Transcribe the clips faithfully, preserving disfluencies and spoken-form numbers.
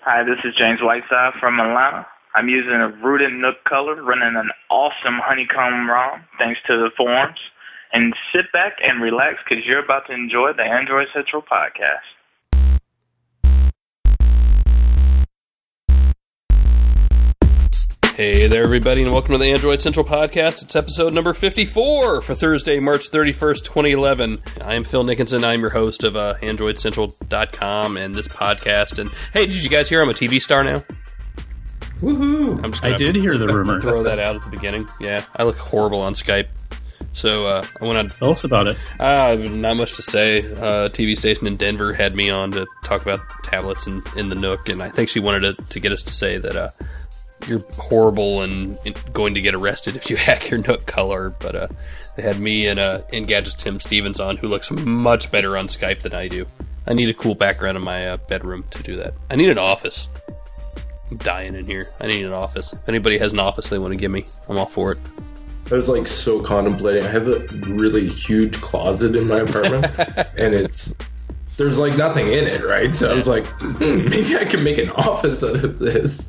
Hi, this is James Whiteside from Atlanta. I'm using a Rooted Nook color, running an awesome honeycomb ROM, thanks to the forums. And sit back and relax, because you're about to enjoy the Android Central podcast. Hey there, everybody, and welcome to the Android Central podcast. It's episode number fifty-four for Thursday, March thirty-first, twenty eleven. I am Phil Nickinson. I'm your host of uh, Android Central dot com and this podcast. And hey, did you guys hear I'm a T V star now? Woohoo! I'm just I did hear the rumor. Throw that out at the beginning. Yeah, I look horrible on Skype. So uh, I went on. Tell us about it. Uh, not much to say. Uh, T V station in Denver had me on to talk about tablets in, in the Nook, and I think she wanted to, to get us to say that uh, you're horrible and going to get arrested if you hack your Nook color. But uh, they had me and uh, Engadget's Tim Stevens on, who looks much better on Skype than I do. I need a cool background in my uh, bedroom to do that. I need an office. I'm dying in here. I need an office. If anybody has an office they want to give me, I'm all for it. I was like so contemplating. I have a really huge closet in my apartment, and it's there's like nothing in it, right? So I was like, hmm, maybe I can make an office out of this.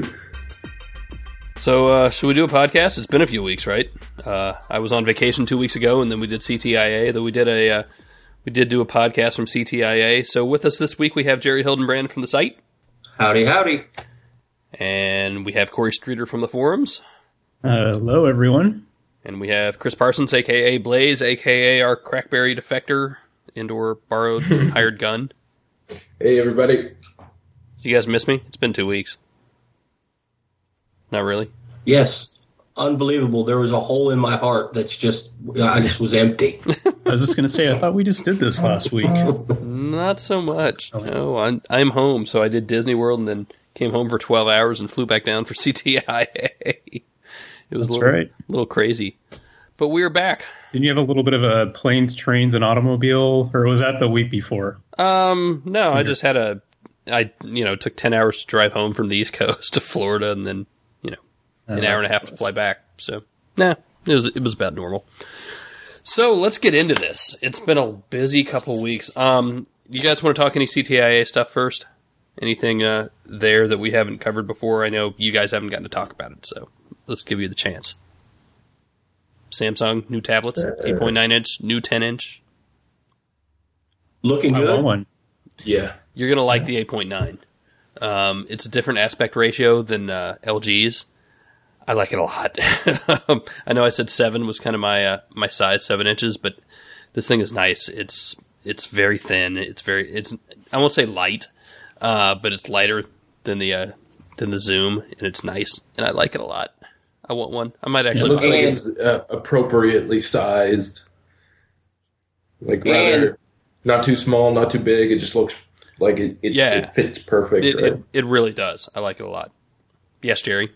So uh, should we do a podcast? It's been a few weeks, right? Uh, I was on vacation two weeks ago, and then we did C T I A. Though we did a uh, we did do a podcast from C T I A. So with us this week we have Jerry Hildenbrand from the site. Howdy, howdy. And we have Corey Streeter from the forums. Uh, hello, everyone. And we have Chris Parsons, a k a. Blaze, a k a our Crackberry defector, indoor borrowed hired gun. Hey, everybody. Do you guys miss me? It's been two weeks. Not really? Yes. Unbelievable. There was a hole in my heart that's just, I just was empty. I was just going to say, I thought we just did this last week. Not so much. No, I'm, I'm home, so I did Disney World and then came home for twelve hours and flew back down for C T I A. It was That's a little, right. little crazy. But we're back. Didn't you have a little bit of a planes, trains, and automobile? Or was that the week before? Um, no, I just had a, I, you know, took ten hours to drive home from the East Coast to Florida and then, you know, an Oh, hour and a half to fly back. So, nah, it was, it was about normal. So let's get into this. It's been a busy couple weeks. Um, you guys want to talk any C T I A stuff first? Anything uh, there that we haven't covered before? I know you guys haven't gotten to talk about it, so let's give you the chance. Samsung, new tablets, eight point nine inch, new ten inch. Looking I good. want one. Yeah. You're going to like the eight point nine. Um, it's a different aspect ratio than uh, L G's. I like it a lot. I know I said seven was kind of my uh, my size, seven inches, but this thing is nice. It's it's very thin. It's very it's I won't say light, uh, but it's lighter than the uh, than the Zoom, and it's nice, and I like it a lot. I want one. I might It actually. looks buy like it. it's uh, appropriately sized. Like, rather, And- not too small, not too big. It just looks like it, it, Yeah. it fits perfect. It, right? it it really does. I like it a lot. Yes, Jerry.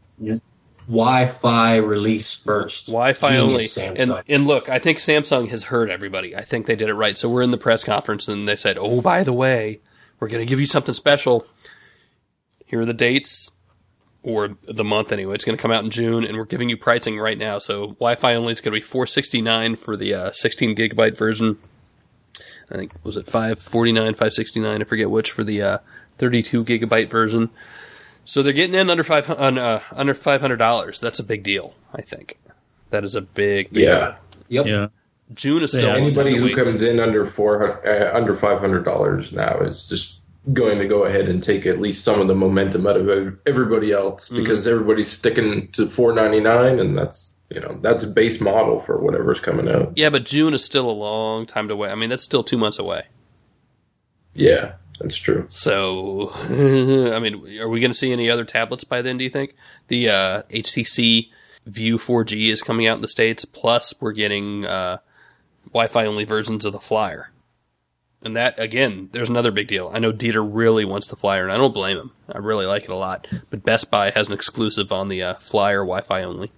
Wi-Fi release first. Wi-Fi Genius, only. Samsung. And and look, I think Samsung has heard everybody. I think they did it right. So we're in the press conference and they said, "Oh, by the way, we're going to give you something special. Here are the dates, or the month anyway. It's going to come out in June, and we're giving you pricing right now. So Wi-Fi only is going to be four sixty-nine for the uh, sixteen gigabyte version. I think was it five forty-nine, five sixty-nine. I forget which for the uh, thirty-two gigabyte version. So they're getting in under five uh, under five hundred dollars. That's a big deal. I think that is a big, big Yeah. Yep. Yeah. June is still Yeah, Anybody a who week. comes in under four uh, under five hundred dollars now is just going to go ahead and take at least some of the momentum out of ev- everybody else, because Mm-hmm. everybody's sticking to four ninety-nine, and that's you know that's a base model for whatever's coming out. Yeah, but June is still a long time to wait. I mean, that's still two months away. Yeah, that's true. So, I mean, are we going to see any other tablets by then, do you think? The uh, H T C View four G is coming out in the States, plus we're getting uh, Wi-Fi only versions of the Flyer. And that, again, there's another big deal. I know Dieter really wants the Flyer, and I don't blame him. I really like it a lot. But Best Buy has an exclusive on the uh, Flyer Wi-Fi only.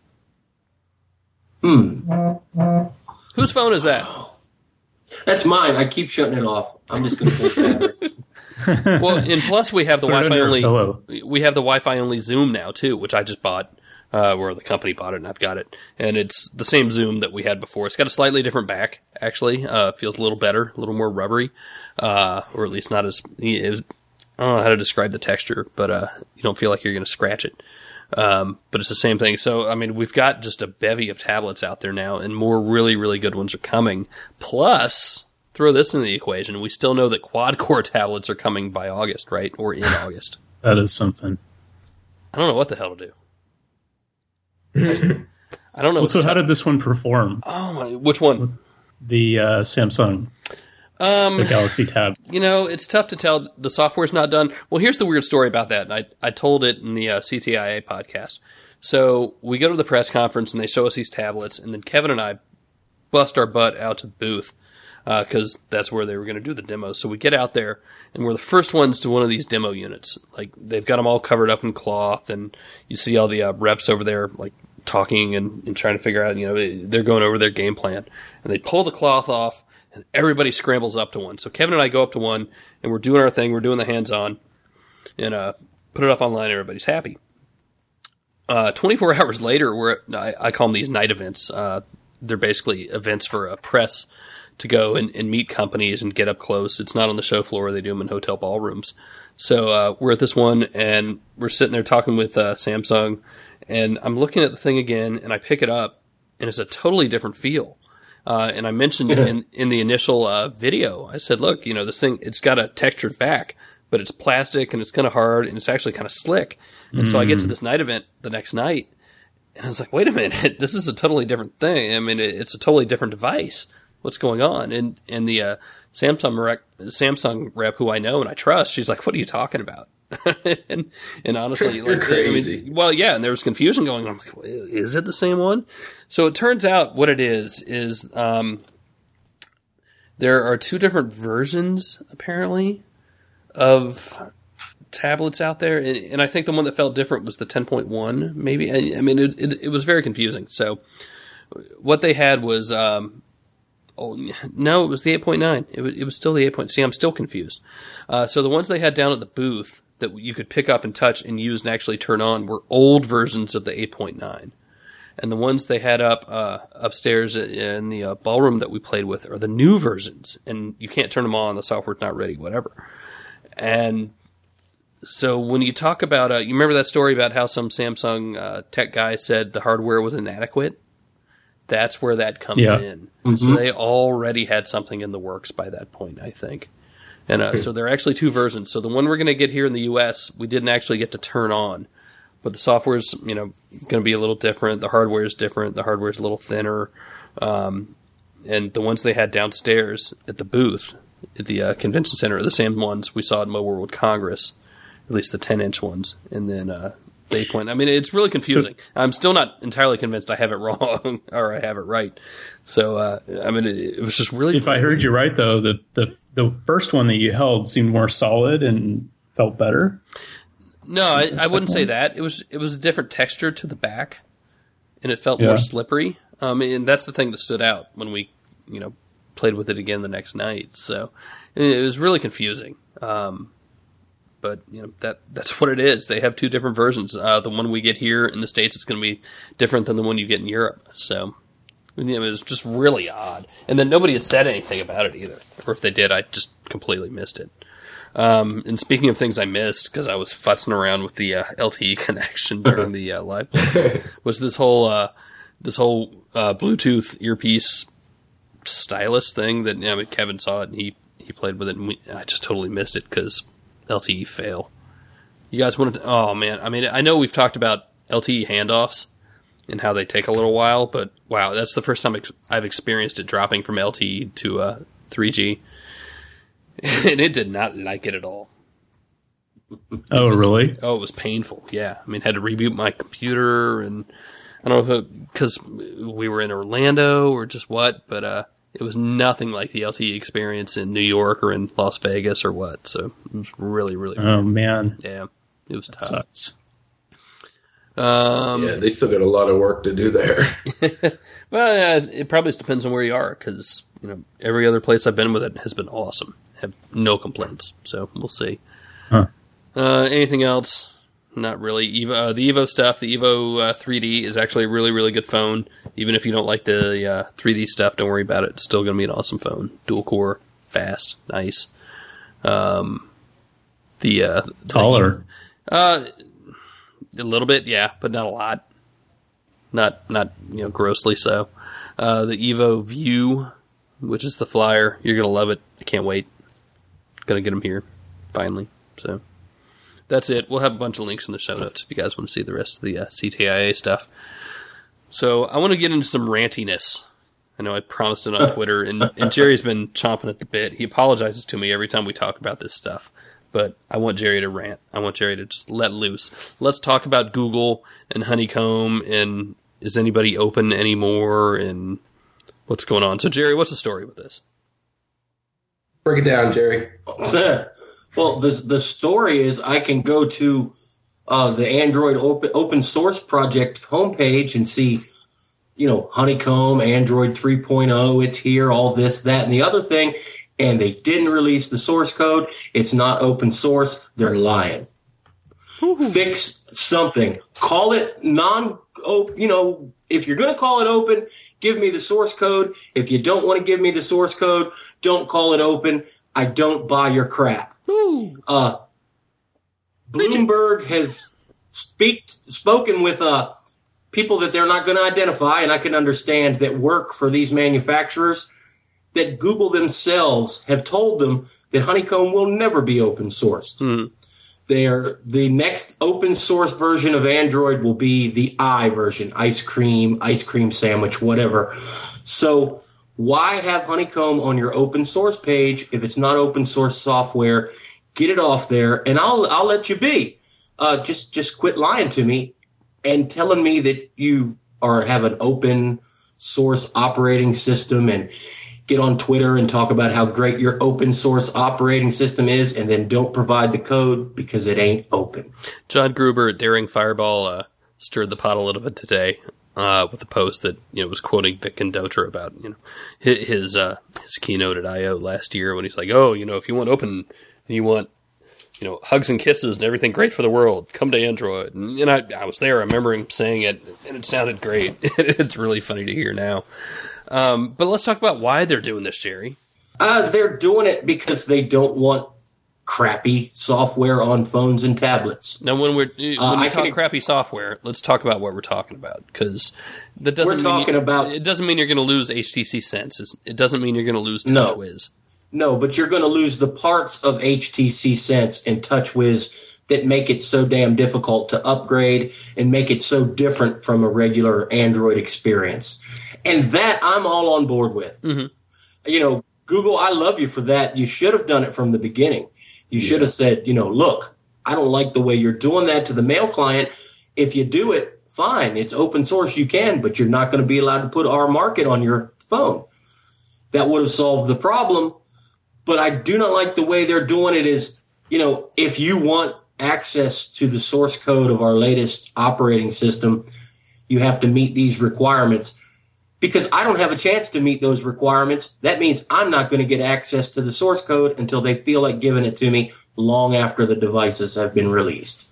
Hmm. Whose phone is that? That's mine. I keep shutting it off. I'm just going to push that. Well, and plus we have the Put it Wi-Fi under a only. pillow. We have the Wi-Fi only Zoom now too, which I just bought. Uh, where the company bought it, and I've got it, and it's the same Zoom that we had before. It's got a slightly different back, actually. Uh, feels a little better, a little more rubbery, uh, or at least not as. as I don't know how to describe the texture, but uh, you don't feel like you're going to scratch it. Um, but it's the same thing. So, I mean, we've got just a bevy of tablets out there now, and more really, really good ones are coming. Plus, throw this into the equation, we still know that quad-core tablets are coming by August, right? Or in August. That is something. I don't know what the hell to do. I, I don't know. Well, so how ta- did this one perform? Oh, my, which one? The uh, Samsung. Um, the Galaxy Tab. You know, it's tough to tell. The software's not done. Well, here's the weird story about that. And I, I told it in the uh, C T I A podcast. So we go to the press conference and they show us these tablets. And then Kevin and I bust our butt out to the booth because uh, that's where they were going to do the demo. So we get out there and we're the first ones to one of these demo units. Like they've got them all covered up in cloth. And you see all the uh, reps over there like talking and, and trying to figure out, you know, they're going over their game plan. And they pull the cloth off. And everybody scrambles up to one. So Kevin and I go up to one, and we're doing our thing. We're doing the hands-on, and uh, put it up online. Everybody's happy. Uh, twenty-four hours later, we're at, I, I call them these night events. Uh, they're basically events for a press to go and, and meet companies and get up close. It's not on the show floor. They do them in hotel ballrooms. So uh, we're at this one, and we're sitting there talking with uh, Samsung, and I'm looking at the thing again, and I pick it up, and it's a totally different feel. Uh, and I mentioned in, in the initial uh, video, I said, look, you know, this thing, it's got a textured back, but it's plastic and it's kind of hard and it's actually kind of slick. And mm. so I get to this night event the next night and I was like, wait a minute, this is a totally different thing. I mean, it, it's a totally different device. What's going on? And, and the uh, Samsung rep, Samsung rep who I know and I trust, she's like, what are you talking about? and, and honestly, You're like, crazy. I mean, well, yeah, and there was confusion going on. I'm like, is it the same one? So it turns out what it is is um, there are two different versions apparently of tablets out there, and, and I think the one that felt different was the ten point one. Maybe I, I mean it, it, it was very confusing. So what they had was. Um, Oh, no, it was the eight point nine. It was, it was still the eight point nine. See, I'm still confused. Uh, so the ones they had down at the booth that you could pick up and touch and use and actually turn on were old versions of the eight point nine. And the ones they had up uh, upstairs in the uh, ballroom that we played with are the new versions. And you can't turn them on. The software's not ready, whatever. And so when you talk about, uh, you remember that story about how some Samsung uh, tech guy said the hardware was inadequate? That's where that comes yeah. in. Mm-hmm. So they already had something in the works by that point, I think. And uh, so there are actually two versions. So the one we're going to get here in the U S, we didn't actually get to turn on. But the software's, you know, going to be a little different. The hardware is different. The hardware is a little thinner. Um, and the ones they had downstairs at the booth at the uh, convention center are the same ones we saw at Mobile World Congress, at least the ten-inch ones. And then... Uh, They point. I mean, it's really confusing. So, I'm still not entirely convinced I have it wrong or I have it right. So, uh, I mean, it, it was just really. If I heard you right, though, the, the the first one that you held seemed more solid and felt better. No, I, I wouldn't say that. It was it was a different texture to the back, and it felt yeah. more slippery. Um, and that's the thing that stood out when we, you know, played with it again the next night. So, it was really confusing. Um, But, you know, that that's what it is. They have two different versions. Uh, the one we get here in the States is going to be different than the one you get in Europe. So, you know, it was just really odd. And then nobody had said anything about it either. Or if they did, I just completely missed it. Um, and speaking of things I missed, because I was futzing around with the uh, L T E connection during the uh, live play, was this whole, uh, this whole uh, Bluetooth earpiece stylus thing that, you know, Kevin saw it and he, he played with it. And we, I just totally missed it because... L T E fail. You guys want to... Oh, man. I mean, I know we've talked about L T E handoffs and how they take a little while, but wow, that's the first time ex- I've experienced it dropping from L T E to uh, three G. And it did not like it at all. Oh, was, really? Oh, it was painful. Yeah. I mean, had to reboot my computer, and I don't know if it... Because we were in Orlando or just what, but... uh it was nothing like the L T E experience in New York or in Las Vegas or what. So it was really, really. Oh, man. Yeah, it was that tough. Sucks. Um, yeah, they still got a lot of work to do there. Well, yeah, it probably just depends on where you are, because you know every other place I've been with it has been awesome. Have no complaints. So we'll see. Huh. Uh, anything else? Not really. Evo, uh, the Evo stuff, the Evo uh, three D is actually a really, really good phone. Even if you don't like the uh, three D stuff, don't worry about it. It's still going to be an awesome phone. Dual core, fast, nice. Um, The uh, Taller. Uh, a little bit, yeah, but not a lot. Not not you know grossly so. Uh, the Evo View, which is the flyer, you're gonna love it. I can't wait. Gonna get them here finally. So that's it. We'll have a bunch of links in the show notes if you guys want to see the rest of the uh, C T I A stuff. So I want to get into some rantiness. I know I promised it on Twitter, and, and Jerry's been chomping at the bit. He apologizes to me every time we talk about this stuff, but I want Jerry to rant. I want Jerry to just let loose. Let's talk about Google and Honeycomb, and is anybody open anymore, and what's going on. So, Jerry, what's the story with this? Break it down, Jerry. Well, the the story is I can go to uh, the Android open, open source project homepage and see, you know, Honeycomb, Android three point oh, it's here, all this, that, and the other thing, and they didn't release the source code. It's not open source. They're lying. Ooh. Fix something. Call it non, you know, if you're going to call it open, give me the source code. If you don't want to give me the source code, don't call it open. I don't buy your crap. Ooh. Uh, Bloomberg has speak, spoken with uh, people that they're not going to identify, and I can understand that work for these manufacturers, that Google themselves have told them that Honeycomb will never be open sourced. Mm. They're, the next open source version of Android will be the I version, ice cream, ice cream sandwich, whatever. So why have Honeycomb on your open source page if it's not open source software? Get it off there, and I'll I'll let you be. Uh, just just quit lying to me and telling me that you are have an open source operating system, and get on Twitter and talk about how great your open source operating system is, and then don't provide the code because it ain't open. John Gruber at Daring Fireball uh, stirred the pot a little bit today uh, with a post that you know was quoting Vic Condotra about you know his his, uh, his keynote at I O last year when he's like, oh, you know, if you want open and you want you know hugs and kisses and everything great for the world, come to Android. And, and I, I was there, I remember him saying it, and it sounded great. It's really funny to hear now. Um, but let's talk about why they're doing this, Jerry. Uh, they're doing it because they don't want crappy software on phones and tablets. Now, when we're when uh, we I talk can, crappy software, let's talk about what we're talking about, because that doesn't. We're mean talking you, about. It doesn't mean you're going to lose H T C Sense. It doesn't mean you're going to lose no, TouchWiz. No, but you're going to lose the parts of H T C Sense and TouchWiz that make it so damn difficult to upgrade and make it so different from a regular Android experience. And that I'm all on board with. Mm-hmm. You know, Google, I love you for that. You should have done it from the beginning. You should yeah. have said, you know, look, I don't like the way you're doing that to the mail client. If you do it, fine. It's open source. You can, but you're not going to be allowed to put our market on your phone. That would have solved the problem. But I do not like the way they're doing it is, you know, if you want access to the source code of our latest operating system, you have to meet these requirements. Because I don't have a chance to meet those requirements, that means I'm not going to get access to the source code until they feel like giving it to me long after the devices have been released.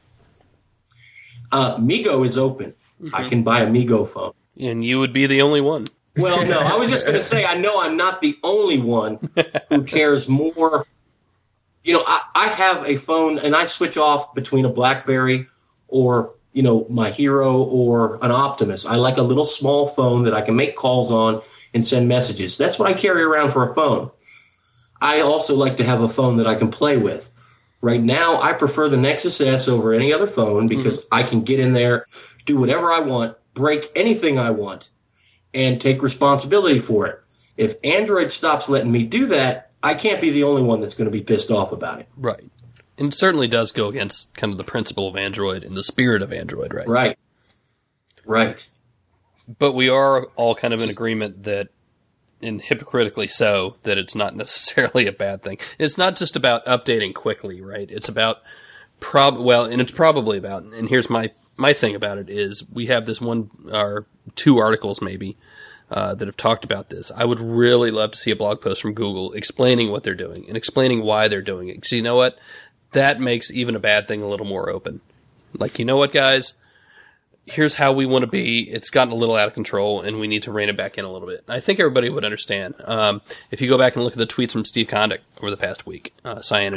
Uh, Migo is open. Mm-hmm. I can buy a Migo phone. And you would be the only one. Well, no, I was just going to say, I know I'm not the only one who cares more. You know, I, I have a phone, and I switch off between a BlackBerry or you know, my Hero or an Optimus. I like a little small phone that I can make calls on and send messages. That's what I carry around for a phone. I also like to have a phone that I can play with. Right now, I prefer the Nexus S over any other phone because mm-hmm. I can get in there, do whatever I want, break anything I want, and take responsibility for it. If Android stops letting me do that, I can't be the only one that's going to be pissed off about it. Right. And it certainly does go against kind of the principle of Android and the spirit of Android, right? Right. Right. But we are all kind of in agreement that, and hypocritically so, that it's not necessarily a bad thing. It's not just about updating quickly, right? It's about, prob well, and it's probably about, and here's my, my thing about it is we have this one, or two articles maybe, uh, that have talked about this. I would really love to see a blog post from Google explaining what they're doing and explaining why they're doing it. Because you know what? That makes even a bad thing a little more open. Like, you know what, guys? Here's how we want to be. It's gotten a little out of control, and we need to rein it back in a little bit. I think everybody would understand. Um, if you go back and look at the tweets from Steve Condick over the past week, uh, Cyanogen,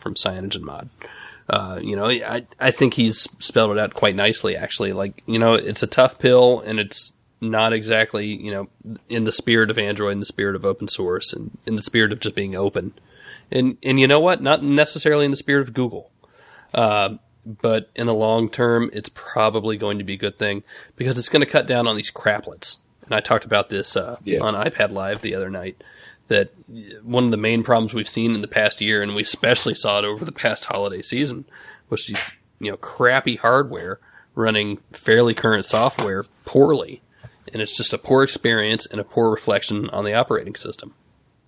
from CyanogenMod. Uh, you know, I I think he's spelled it out quite nicely, actually. Like, you know, it's a tough pill, and it's not exactly, you know, in the spirit of Android, in the spirit of open source, and in the spirit of just being open. And and you know what? Not necessarily in the spirit of Google. Uh, but in the long term, it's probably going to be a good thing because it's going to cut down on these craplets. And I talked about this uh, yeah. on iPad Live the other night, that one of the main problems we've seen in the past year, and we especially saw it over the past holiday season, was these, you know, crappy hardware running fairly current software poorly. And it's just a poor experience and a poor reflection on the operating system.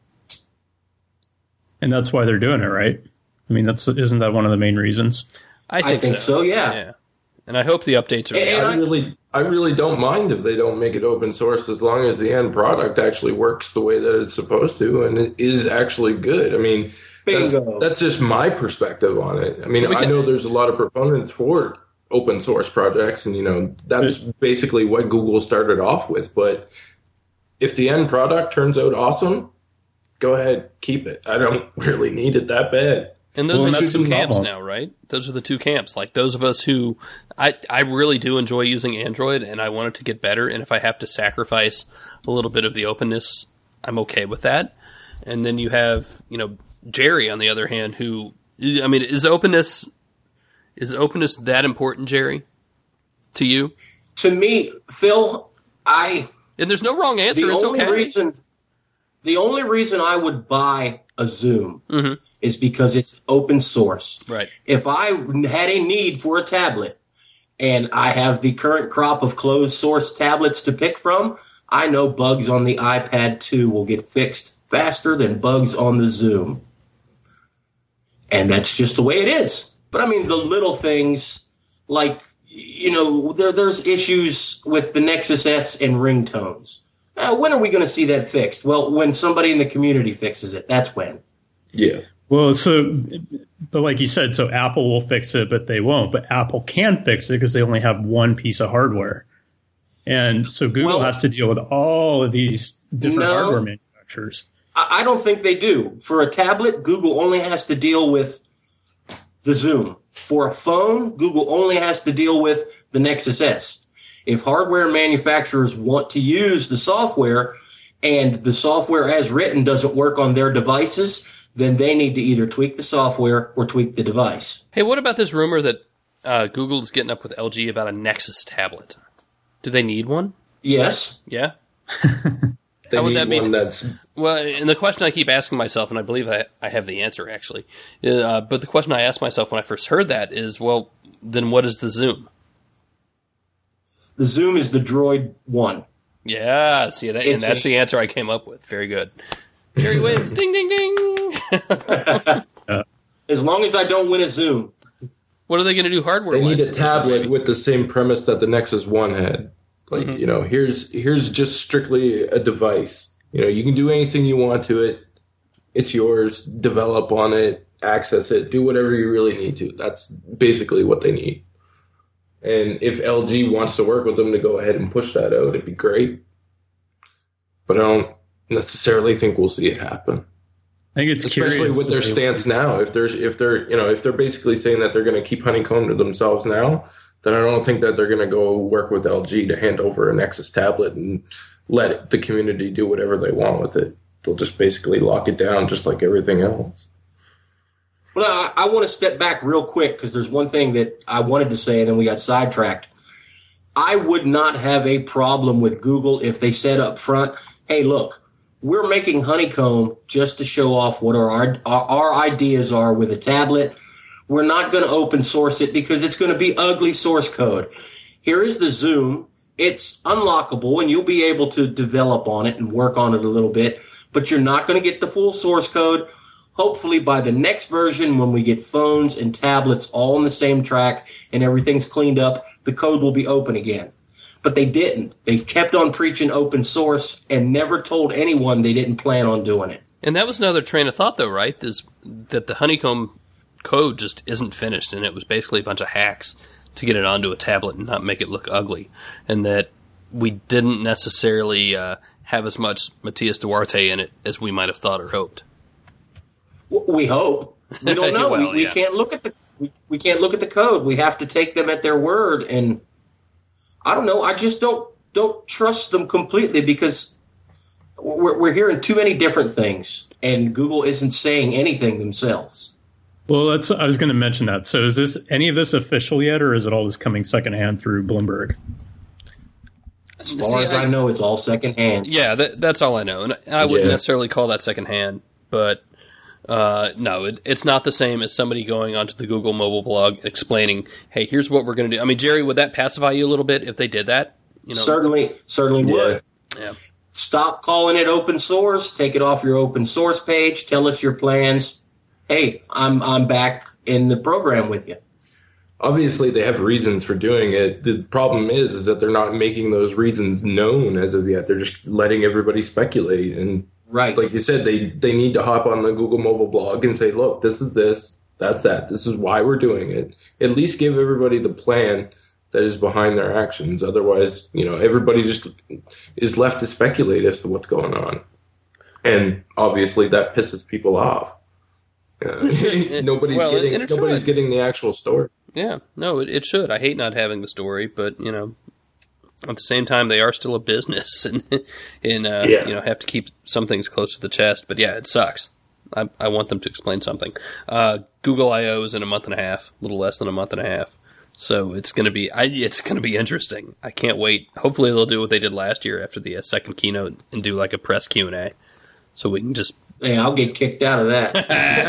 And that's why they're doing it, right? I mean, that's isn't that one of the main reasons? I think, I think so. so, yeah. yeah. And I hope the updates are. And I really, I really don't mind if they don't make it open source, as long as the end product actually works the way that it's supposed to, and it is actually good. I mean, that's, that's just my perspective on it. I mean, so I know there's a lot of proponents for open source projects, and you know that's basically what Google started off with. But if the end product turns out awesome, go ahead, keep it. I don't really need it that bad. And those well, are the two camps normal. now, right? Those are the two camps. Like those of us who, I, I really do enjoy using Android, and I want it to get better. And if I have to sacrifice a little bit of the openness, I'm okay with that. And then you have, you know, Jerry on the other hand, who, I mean, is openness is openness that important, Jerry, to you? To me, Phil, I. And there's no wrong answer. The it's only okay. reason, the only reason I would buy a Zoom. Mm-hmm. is because it's open source. Right. If I had a need for a tablet and I have the current crop of closed source tablets to pick from, I know bugs on the iPad two will get fixed faster than bugs on the Zoom. And that's just the way it is. But I mean, the little things like, you know, there, there's issues with the Nexus S and ringtones. Uh, when are we going to see that fixed? Well, when somebody in the community fixes it, that's when. Yeah. Well, so, but like you said, so Apple will fix it, but they won't. But Apple can fix it because they only have one piece of hardware. And so Google well, has to deal with all of these different no, hardware manufacturers. I don't think they do. For a tablet, Google only has to deal with the Zoom. For a phone, Google only has to deal with the Nexus S. If hardware manufacturers want to use the software and the software as written doesn't work on their devices, then they need to either tweak the software or tweak the device. Hey, what about this rumor that uh, Google is getting up with L G about a Nexus tablet? Do they need one? Yes. Yeah? They How would need that be? one that's... Well, and the question I keep asking myself, and I believe I, I have the answer, actually, uh, but the question I asked myself when I first heard that is, well, then what is the Zoom? The Zoom is the Droid one. Yeah, see, that, and It's that's a- the answer I came up with. Very good. Jerry wins. Ding, ding, ding. As long as I don't win a Zoom. What are they going to do hardware? They need a tablet with the same premise that the Nexus One had. Like, Mm-hmm. you know, here's here's just strictly a device. You know, you can do anything you want to it. It's yours. Develop on it. Access it. Do whatever you really need to. That's basically what they need. And if L G wants to work with them to go ahead and push that out, it'd be great. But I don't necessarily think we'll see it happen. I think it's Especially curious with their that they- stance now. If there's if they're you know if they're basically saying that they're going to keep honeycomb to themselves now, then I don't think that they're going to go work with L G to hand over a Nexus tablet and let the community do whatever they want with it. They'll just basically lock it down, just like everything else. Well, I, I want to step back real quick because there's one thing that I wanted to say and then we got sidetracked. I would not have a problem with Google if they said up front, hey, look, we're making Honeycomb just to show off what our, our, our ideas are with a tablet. We're not going to open source it because it's going to be ugly source code. Here is the Zoom. It's unlockable, and you'll be able to develop on it and work on it a little bit, but you're not going to get the full source code. Hopefully by the next version, when we get phones and tablets all on the same track and everything's cleaned up, the code will be open again. But they didn't. They kept on preaching open source and never told anyone they didn't plan on doing it. And that was another train of thought, though, right? Is that the Honeycomb code just isn't finished, and it was basically a bunch of hacks to get it onto a tablet and not make it look ugly, and that we didn't necessarily uh, have as much Matias Duarte in it as we might have thought or hoped. We hope. We don't know. Well, we, we yeah. can't look at the we, we can't look at the code. We have to take them at their word, and I don't know. I just don't don't trust them completely because we're, we're hearing too many different things, and Google isn't saying anything themselves. Well, that's I was going to mention that. So, is this any of this official yet, or is it all just coming secondhand through Bloomberg? As far See, as I, I know, it's all secondhand. Yeah, that, that's all I know, and I wouldn't Yeah. necessarily call that secondhand, but uh, no, it, it's not the same as somebody going onto the Google mobile blog and explaining, "Hey, here's what we're going to do." I mean, Jerry, would that pacify you a little bit if they did that? You know, Certainly, certainly Yeah. would. yeah, Stop calling it open source. Take it off your open source page. Tell us your plans. Hey, I'm I'm back in the program with you. Obviously, they have reasons for doing it. The problem is, is that they're not making those reasons known as of yet. They're just letting everybody speculate. And Right. like you said, they, they need to hop on the Google mobile blog and say, look, this is this, that's that. This is why we're doing it. At least give everybody the plan that is behind their actions. Otherwise, you know, everybody just is left to speculate as to what's going on. And obviously that pisses people off. Uh, nobody's Well, getting and it nobody's should. getting the actual story. yeah. No, it, it should. I hate not having the story, but you know, at the same time, they are still a business, and and uh, Yeah. you know, have to keep some things close to the chest. But yeah, it sucks. I, I want them to explain something. Uh, Google I O is in a month and a half, a little less than a month and a half. So it's gonna be, I, it's gonna be interesting. I can't wait. Hopefully, they'll do what they did last year after the uh, second keynote and do like a press Q and A, so we can just. Hey, I'll get kicked out of that.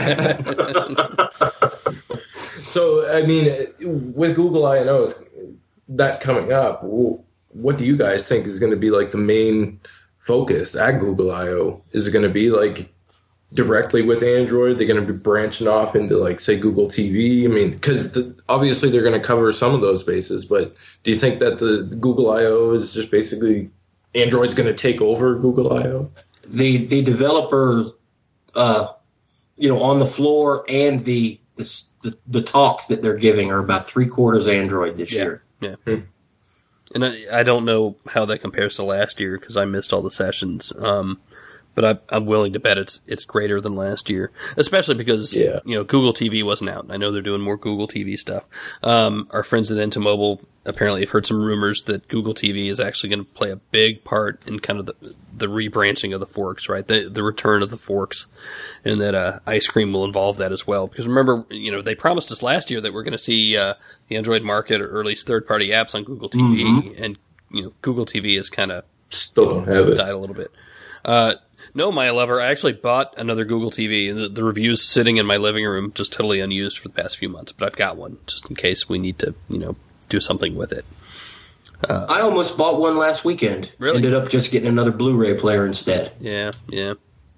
So, I mean, with Google I O, that coming up, what do you guys think is going to be like the main focus at Google I O? Is it going to be like directly with Android? They're going to be branching off into like, say, Google T V? I mean, because the, obviously they're going to cover some of those bases, but do you think that the Google I O is just basically Android's going to take over Google I O? the the developers, uh, you know, on the floor and the, the the the talks that they're giving are about three quarters Android this Yeah. year. Yeah. And I, I don't know how that compares to last year because I missed all the sessions. Um, but I, I'm willing to bet it's it's greater than last year, especially because Yeah. you know Google T V wasn't out. I know they're doing more Google T V stuff. Um, our friends at Entomobile apparently have heard some rumors that Google T V is actually going to play a big part in kind of the the rebranching of the forks, right? The the return of the forks, and that uh, ice cream will involve that as well. Because remember, you know, they promised us last year that we're going to see uh, the Android market or at least third party apps on Google T V, Mm-hmm. and you know, Google T V is kind of Still don't have it. died a little bit. Uh, no, my lover, I actually bought another Google T V, and the, the review's sitting in my living room, just totally unused for the past few months. But I've got one just in case we need to, you know, do something with it. I almost bought one last weekend. Really? Ended up just getting another Blu-ray player instead. Yeah, yeah.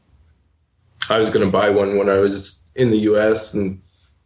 I was going to buy one when I was in the U S and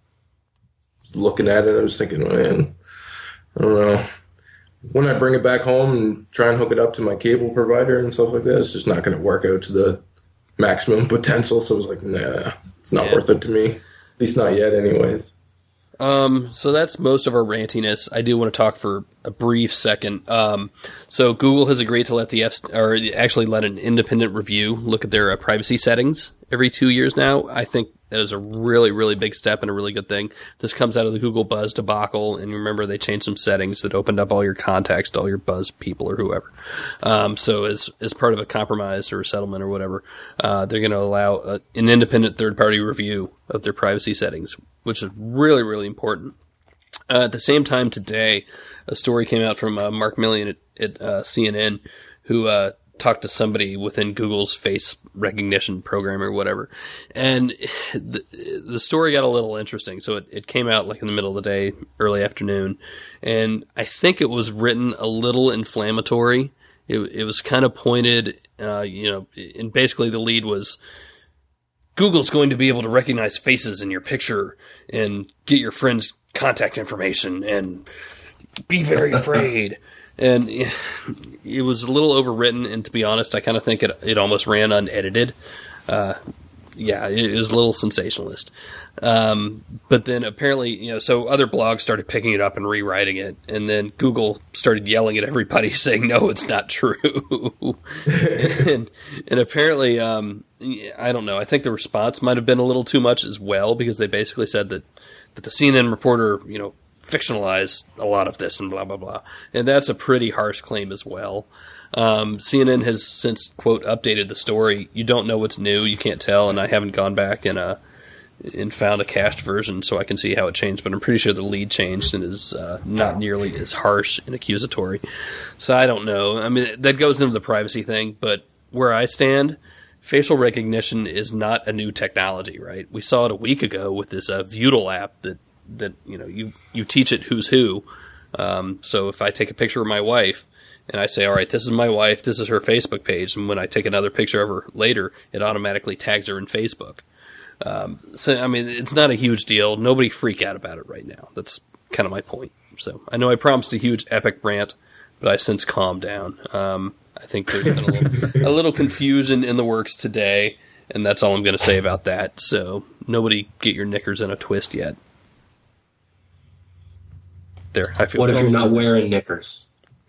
looking at it. I was thinking, man, I don't know. When I bring it back home and try and hook it up to my cable provider and stuff like that, it's just not going to work out to the maximum potential. So I was like, nah, it's not Yeah. worth it to me. At least not yet, anyways. Um, so that's most of our rantiness. I do want to talk for a brief second. Um, so Google has agreed to let the F, or actually let an independent review look at their uh, privacy settings every two years now. I think that is a really, really big step and a really good thing. This comes out of the Google Buzz debacle, and remember they changed some settings that opened up all your contacts to all your Buzz people or whoever. Um, so as as part of a compromise or a settlement or whatever, uh, they're going to allow a, an independent third-party review of their privacy settings, which is really, really important. Uh, at the same time today, a story came out from uh, Mark Millian at, at uh, C N N who uh, talked to somebody within Google's face recognition program or whatever. And the, the story got a little interesting. So it, it came out like in the middle of the day, early afternoon. And I think it was written a little inflammatory. It, it was kind of pointed, uh, you know, and basically the lead was, Google's going to be able to recognize faces in your picture and get your friends' contact information and be very afraid. And it was a little overwritten, and to be honest, I kind of think it it almost ran unedited. Uh, yeah, it, it was a little sensationalist. Um, but then apparently, you know, so other blogs started picking it up and rewriting it, and then Google started yelling at everybody saying, no, it's not true. and, and apparently, um, I don't know, I think the response might have been a little too much as well, because they basically said that, that the C N N reporter, you know, fictionalized a lot of this and blah, blah, blah. And that's a pretty harsh claim as well. Um, C N N has since, quote, updated the story. You don't know what's new, you can't tell, and I haven't gone back and, uh, and found a cached version so I can see how it changed, but I'm pretty sure the lead changed and is uh, not nearly as harsh and accusatory. So I don't know. I mean, that goes into the privacy thing, but where I stand, facial recognition is not a new technology, right? We saw it a week ago with this uh, Viewdle app that, that you know, you, you teach it who's who. Um, so if I take a picture of my wife and I say, all right, this is my wife, this is her Facebook page, and when I take another picture of her later, it automatically tags her in Facebook. Um, so, I mean, it's not a huge deal. Nobody freak out about it right now. That's kind of my point. So I know I promised a huge epic rant, but I've since calmed down. Um, I think there's been a little, a little confusion in the works today, and that's all I'm going to say about that. So nobody get your knickers in a twist yet. There, I feel. What if you're not wearing knickers?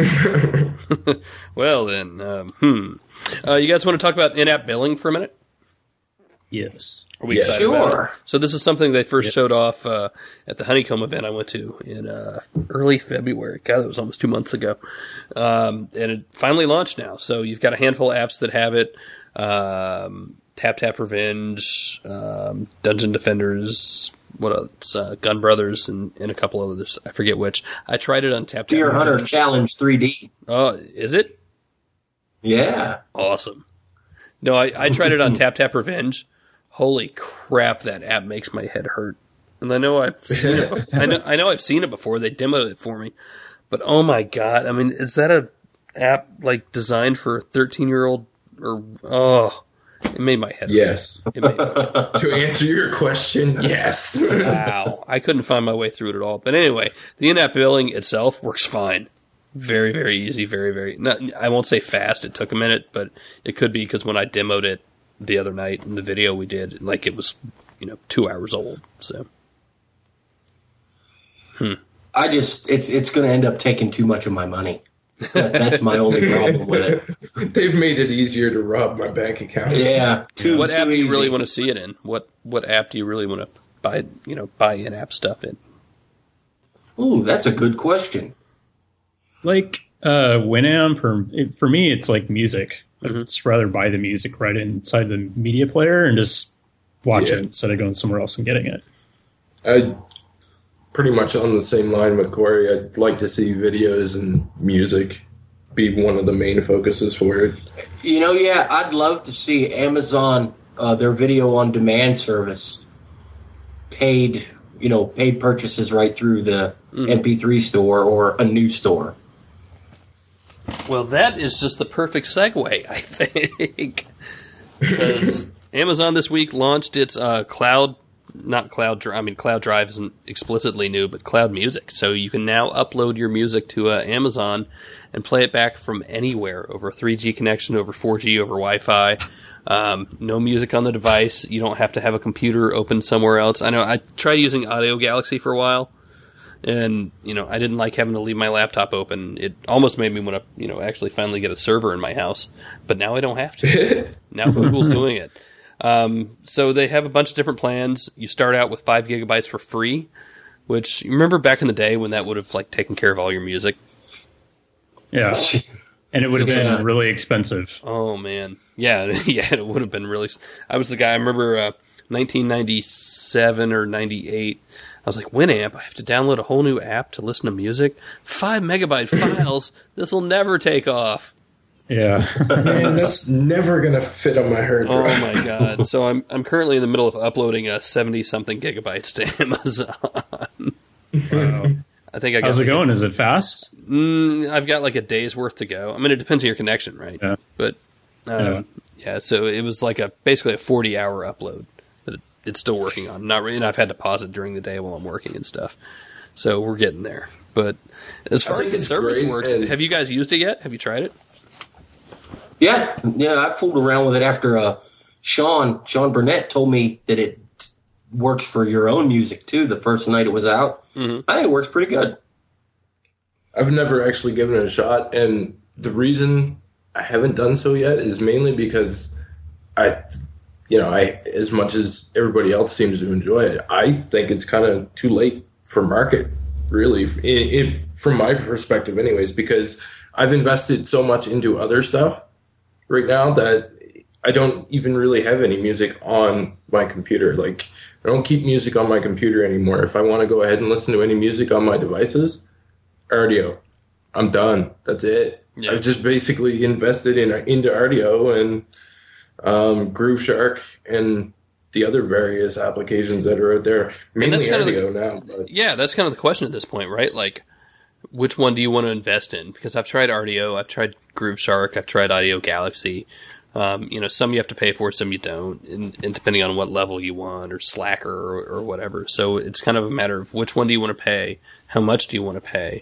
Well, then, um, hmm. Uh, you guys want to talk about in-app billing for a minute? Yes. Are we Yeah, excited about sure. it? So this is something they first Yes. showed off uh, at the Honeycomb event I went to in uh, early February. God, that was almost two months ago. Um, and it finally launched now. So you've got a handful of apps that have it. Um, Tap Tap Revenge, um, Dungeon Defenders, what else? Uh, Gun Brothers, and, and a couple others. I forget which. I tried it on Tap Tap Deer Hunter Revenge. Challenge three D. Oh, is it? Yeah. Awesome. No, I, I tried it on Tap Tap Revenge. Holy crap, that app makes my head hurt. And I know I've seen it. I know I know I've seen it before. They demoed it for me, but oh my god! I mean, is that a app like designed for a thirteen year old? Or oh, it made my head hurt. Yes. It made my head hurt. To answer your question, yes. Wow, I couldn't find my way through it at all. But anyway, the in-app billing itself works fine. Very, very easy. Very, very. Not, I won't say fast. It took a minute, but it could be because when I demoed it the other night in the video we did, like it was, you know, two hours old. So, hmm. I just, it's it's going to end up taking too much of my money. That, that's my only problem with it. They've made it easier to rob my bank account. Yeah. Too, What too app do you easy. really want to see it in? What what app do you really want to buy? You know, buy in-app stuff in? Ooh, that's a good question. Like uh, Winamp, or it, for me, it's like music. Mm-hmm. I'd just rather buy the music right inside the media player and just watch Yeah. it instead of going somewhere else and getting it. I pretty much on the same line with Corey. I'd like to see videos and music be one of the main focuses for it. You know, yeah, I'd love to see Amazon, uh, their video on demand service, paid, you know, paid purchases right through the Mm. M P three store or a new store. Well, that is just the perfect segue, I think. Because Amazon this week launched its uh, cloud, not cloud drive, I mean, cloud drive isn't explicitly new, but cloud music. So you can now upload your music to uh, Amazon and play it back from anywhere over a three G connection, over four G, over Wi-Fi. Um, no music on the device. You don't have to have a computer open somewhere else. I know I tried using Audio Galaxy for a while. And, you know, I didn't like having to leave my laptop open. It almost made me want to, you know, actually finally get a server in my house. But now I don't have to. Now Google's doing it. Um, so they have a bunch of different plans. You start out with five gigabytes for free, which, you remember back in the day when that would have, like, taken care of all your music? Yeah. And it would have been Yeah. really expensive. Oh, man. Yeah, yeah, it would have been really... I was the guy, I remember uh, nineteen ninety-seven or ninety-eight... I was like, Winamp, I have to download a whole new app to listen to music? Five megabyte files? This will never take off. Yeah. Man, that's never gonna fit on my hard Oh drive. my god. So I'm I'm currently in the middle of uploading a seventy something gigabytes to Amazon. Wow. I think I got How's it like going? Is it fast? A, mm, I've got like a day's worth to go. I mean, it depends on your connection, right? Yeah. But um, yeah. yeah, so it was like a basically a forty hour upload that it, it's still working on. Not really, and I've had to pause it during the day while I'm working and stuff. So we're getting there. But as far think as the it's service great, works, and- have you guys used it yet? Have you tried it? Yeah, yeah, I fooled around with it after uh, Sean Sean Burnett told me that it works for your own music too. The first night it was out, mm-hmm. I think it works pretty good. I've never actually given it a shot, and the reason I haven't done so yet is mainly because I, you know, I as much as everybody else seems to enjoy it, I think it's kind of too late for market, really, in, in, from my perspective, anyways. Because I've invested so much into other stuff right now that I don't even really have any music on my computer. Like, I don't keep music on my computer anymore. If I want to go ahead and listen to any music on my devices, Rdio, I'm done. That's it. Yeah. I've just basically invested in into Rdio and um, Groove Shark and the other various applications that are out there. Mainly Rdio the, now. But. Yeah, that's kind of the question at this point, right? Like, which one do you want to invest in? Because I've tried Rdio, I've tried Groove Shark, I've tried Audio Galaxy. Um, you know, some you have to pay for, some you don't, and, and depending on what level you want, or Slacker, or, or whatever. So it's kind of a matter of which one do you want to pay, how much do you want to pay,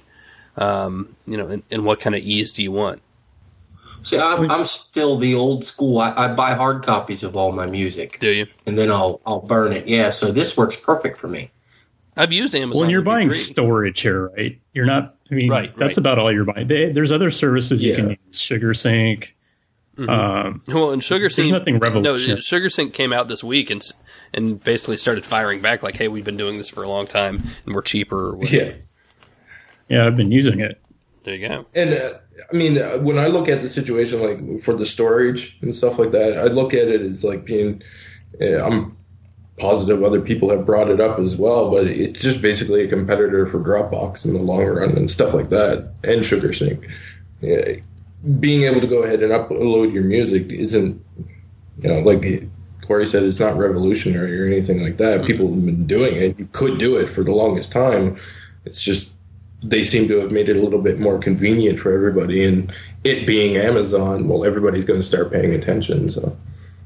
um, you know, and, and what kind of ease do you want. See, I'm, I'm still the old school. I, I buy hard copies of all my music. Do you? And then I'll I'll burn it. Yeah, so this works perfect for me. I've used Amazon. When you're M P three. Buying storage here, right? You're not. I mean, right, that's right. about all you're buying. They, there's other services you Yeah. can use, SugarSync. Mm-hmm. Um, well, and SugarSync, there's nothing revolutionary. No, SugarSync came out this week and and basically started firing back like, "Hey, we've been doing this for a long time, and we're cheaper." Or whatever. Yeah. Yeah, I've been using it. There you go. And uh, I mean, uh, when I look at the situation, like for the storage and stuff like that, I look at it as like being, uh, I'm positive other people have brought it up as well, but it's just basically a competitor for Dropbox in the long run and stuff like that, and SugarSync. Yeah, being able to go ahead and upload your music isn't, you know, like Corey said, it's not revolutionary or anything like that. People have been doing it. You could do it for the longest time. It's just they seem to have made it a little bit more convenient for everybody. And it being Amazon, well, everybody's going to start paying attention. So,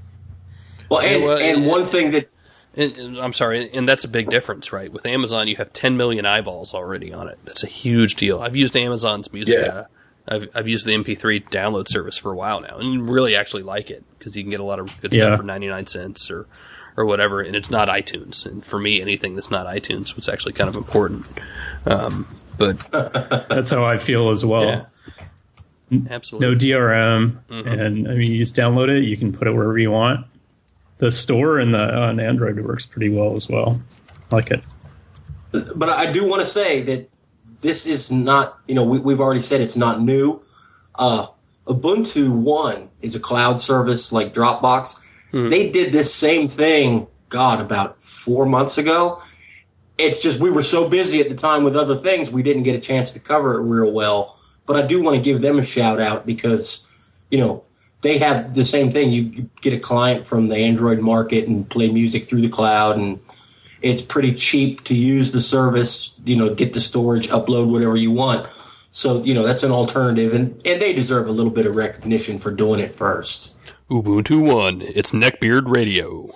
well, and, so, uh, and one thing that And, and I'm sorry, and that's a big difference, right? With Amazon, you have ten million eyeballs already on it. That's a huge deal. I've used Amazon's music. Yeah. Uh, I've I've used the M P three download service for a while now, and really actually like it because you can get a lot of good Yeah. stuff for ninety-nine cents or or whatever, and it's not iTunes. And for me, anything that's not iTunes was actually kind of important. Um, but That's how I feel as well. yeah, absolutely. No D R M, Mm-hmm. and I mean, you just download it. You can put it wherever you want. The store and the on Android works pretty well as well. I like it. But I do want to say that this is not, you know, we, we've already said it's not new. Uh, Ubuntu One is a cloud service like Dropbox. Hmm. They did this same thing, God, about four months ago. It's just we were so busy at the time with other things, we didn't get a chance to cover it real well. But I do want to give them a shout out because, you know, they have the same thing. You get a client from the Android market and play music through the cloud, and it's pretty cheap to use the service, you know, get the storage, upload whatever you want. So, you know, that's an alternative, and, and they deserve a little bit of recognition for doing it first. Ubuntu One, it's Neckbeard Radio.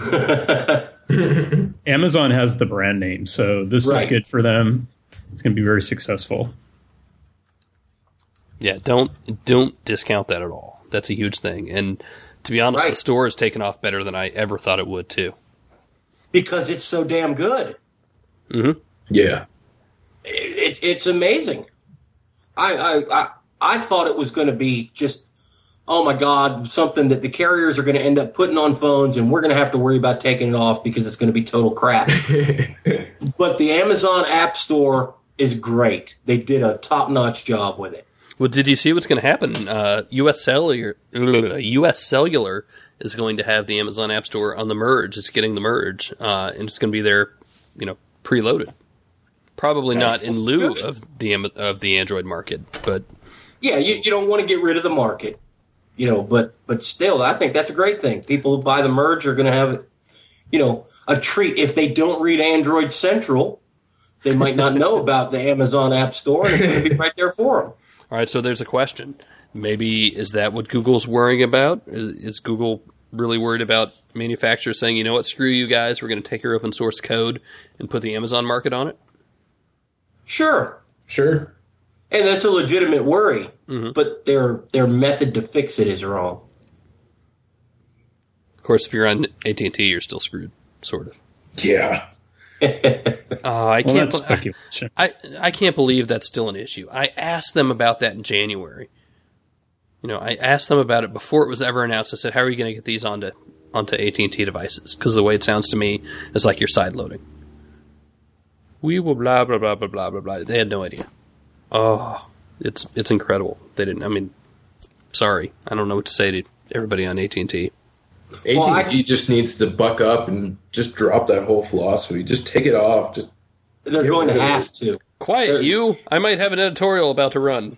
Amazon has the brand name, so this Right. is good for them. It's going to be very successful. Yeah, don't don't discount that at all. That's a huge thing. And to be honest, Right. the store has taken off better than I ever thought it would, too. Because it's so damn good. Mm-hmm. yeah. It's it's amazing. I I I, I thought it was going to be just, oh my God, something that the carriers are going to end up putting on phones, and we're going to have to worry about taking it off because it's going to be total crap. But the Amazon App Store is great. They did a top-notch job with it. Well, did you see what's going to happen? Uh, U S Cellular, U S Cellular is going to have the Amazon App Store on the merge. It's getting the merge, uh, and it's going to be there, you know, preloaded. Probably That's not in lieu good. of the Am- of the Android market, but Yeah, you, you don't want to get rid of the market, you know, but but still, I think that's a great thing. People who buy the merge are going to have, you know, a treat. If they don't read Android Central, they might not know about the Amazon App Store, and it's going to be right there for them. all right. So there's a question. Maybe is that what Google's worrying about? Is, is Google really worried about manufacturers saying, you know what, screw you guys, we're going to take your open source code and put the Amazon market on it? Sure. Sure. And that's a legitimate worry, Mm-hmm. but their their method to fix it is wrong. Of course, if you're on A T and T, you're still screwed, sort of. Yeah. Oh, I Well, can't. that's be- speculation. I I can't believe that's still an issue. I asked them about that in January. You know, I asked them about it before it was ever announced. I said, "How are you going to get these onto onto A T and T devices?" Because the way it sounds to me is like you're side loading. We will blah blah blah blah blah blah blah. They had no idea. Oh, it's it's incredible. They didn't. I mean, sorry, I don't know what to say to everybody on A T and T. A T and T just needs to buck up and just drop that whole philosophy. Just take it off. Just They're going to have to. Quiet, They're- you! I might have an editorial about to run.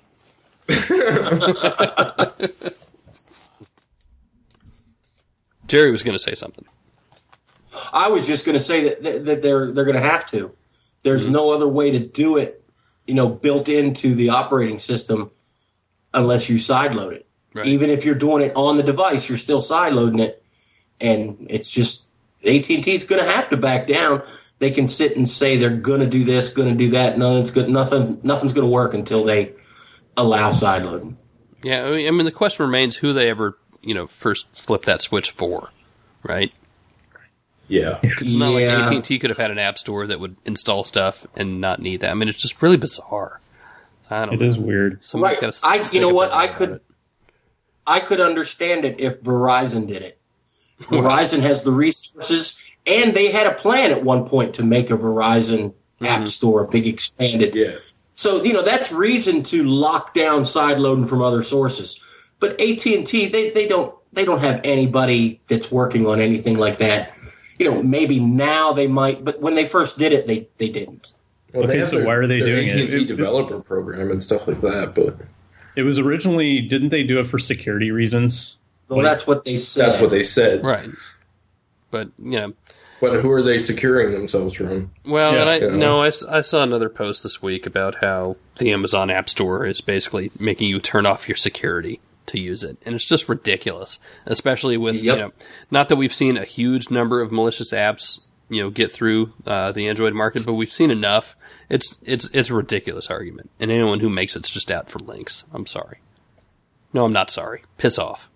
Jerry was going to say something. I was just going to say that, that, that they're they're going to have to. There's mm-hmm. no other way to do it, you know, built into the operating system unless you sideload it. Right. Even if you're doing it on the device, you're still sideloading it, and it's just A T and T's going to have to back down. They can sit and say they're going to do this, going to do that. Nothing's good. Nothing. Nothing's going to work until they allow sideloading. Yeah, I mean, the question remains who they ever, you know, first flipped that switch for, right? Yeah. It's not yeah. like A T and T could have had an app store that would install stuff and not need that. I mean, it's just really bizarre. I don't it know. is weird. Right. Gotta I, you know what? I about could, it. I could understand it if Verizon did it. Verizon has the resources, and they had a plan at one point to make a Verizon mm-hmm. app store, a big expanded. Yeah. So, you know, that's reason to lock down sideloading from other sources. But A T and T, they, they don't they don't have anybody that's working on anything like that. You know, maybe now they might, but when they first did it, they, they didn't. Well, okay, they so their, why are they doing A T and T it? developer it, program and stuff like that, but it was originally, didn't they do it for security reasons? Well, like, that's what they said. That's what they said. Right. But, you know. But who are they securing themselves from? Well, Yeah, and I, you know. no, I, I saw another post this week about how the Amazon App Store is basically making you turn off your security to use it. And it's just ridiculous, especially with, Yep. you know, not that we've seen a huge number of malicious apps, you know, get through uh, the Android market, but we've seen enough. It's it's it's a ridiculous argument. And anyone who makes it's just out for links. I'm sorry. No, I'm not sorry. Piss off.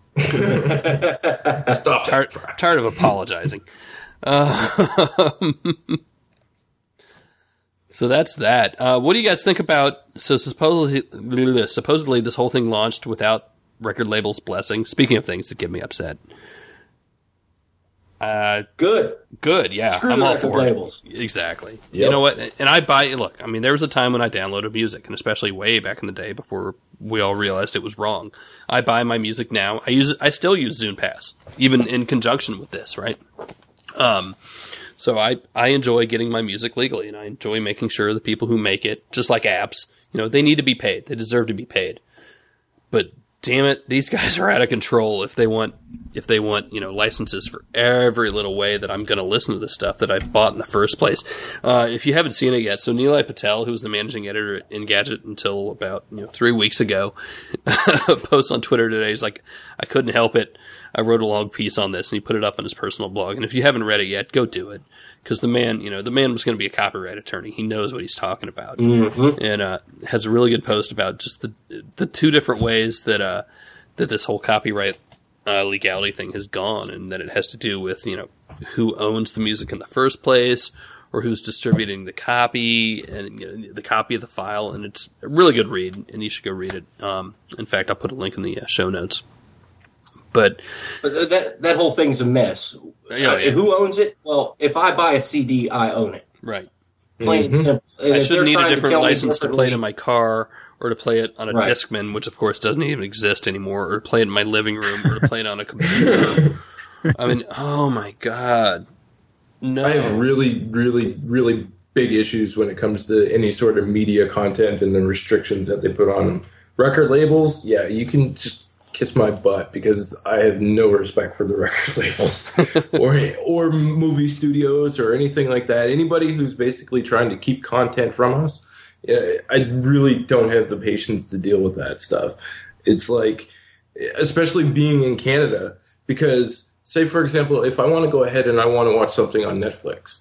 Stop Tired, tired of apologizing. Uh, so that's that. Uh, what do you guys think about? So supposedly, supposedly this whole thing launched without record labels' blessing. Speaking of things that get me upset, uh, Good. good. Yeah, Screw I'm the all record for labels. it. Exactly. Yep. You know what? And I buy. Look, I mean, there was a time when I downloaded music, and especially way back in the day before we all realized it was wrong. I buy my music now. I use. I still use Zune Pass, even in conjunction with this. Right. Um. So I, I enjoy getting my music legally, and I enjoy making sure the people who make it, just like apps, you know, they need to be paid. They deserve to be paid. But damn it, these guys are out of control if they want if they want, you know, licenses for every little way that I'm going to listen to the stuff that I bought in the first place. Uh, if you haven't seen it yet, so Nilay Patel, who was the managing editor at Engadget until about, you know, three weeks ago, posts on Twitter today. He's like, I couldn't help it. I wrote a long piece on this, and he put it up on his personal blog. And if you haven't read it yet, go do it, because the man, you know, the man was going to be a copyright attorney. He knows what he's talking about, Mm-hmm. and uh, has a really good post about just the the two different ways that uh, that this whole copyright uh, legality thing has gone, and that it has to do with, you know, who owns the music in the first place, or who's distributing the copy, and, you know, the copy of the file. And it's a really good read, and you should go read it. Um, in fact, I'll put a link in the uh, show notes. But, But that that whole thing's a mess. Yeah, Uh, yeah. Who owns it? Well, if I buy a C D, I own it. right. Plain and simple. And I if shouldn't they're need a trying to different tell me license to play it in differently- my car, or to play it on a Right. Discman, which of course doesn't even exist anymore, or to play it in my living room, or to play it on a computer. I mean, oh my god. No. I have really, really, really big issues when it comes to any sort of media content and the restrictions that they put on them. Record labels, yeah, you can just kiss my butt, because I have no respect for the record labels or or movie studios or anything like that. Anybody who's basically trying to keep content from us, yeah, I really don't have the patience to deal with that stuff. It's like, especially being in Canada, because say, for example, if I want to go ahead and I want to watch something on Netflix.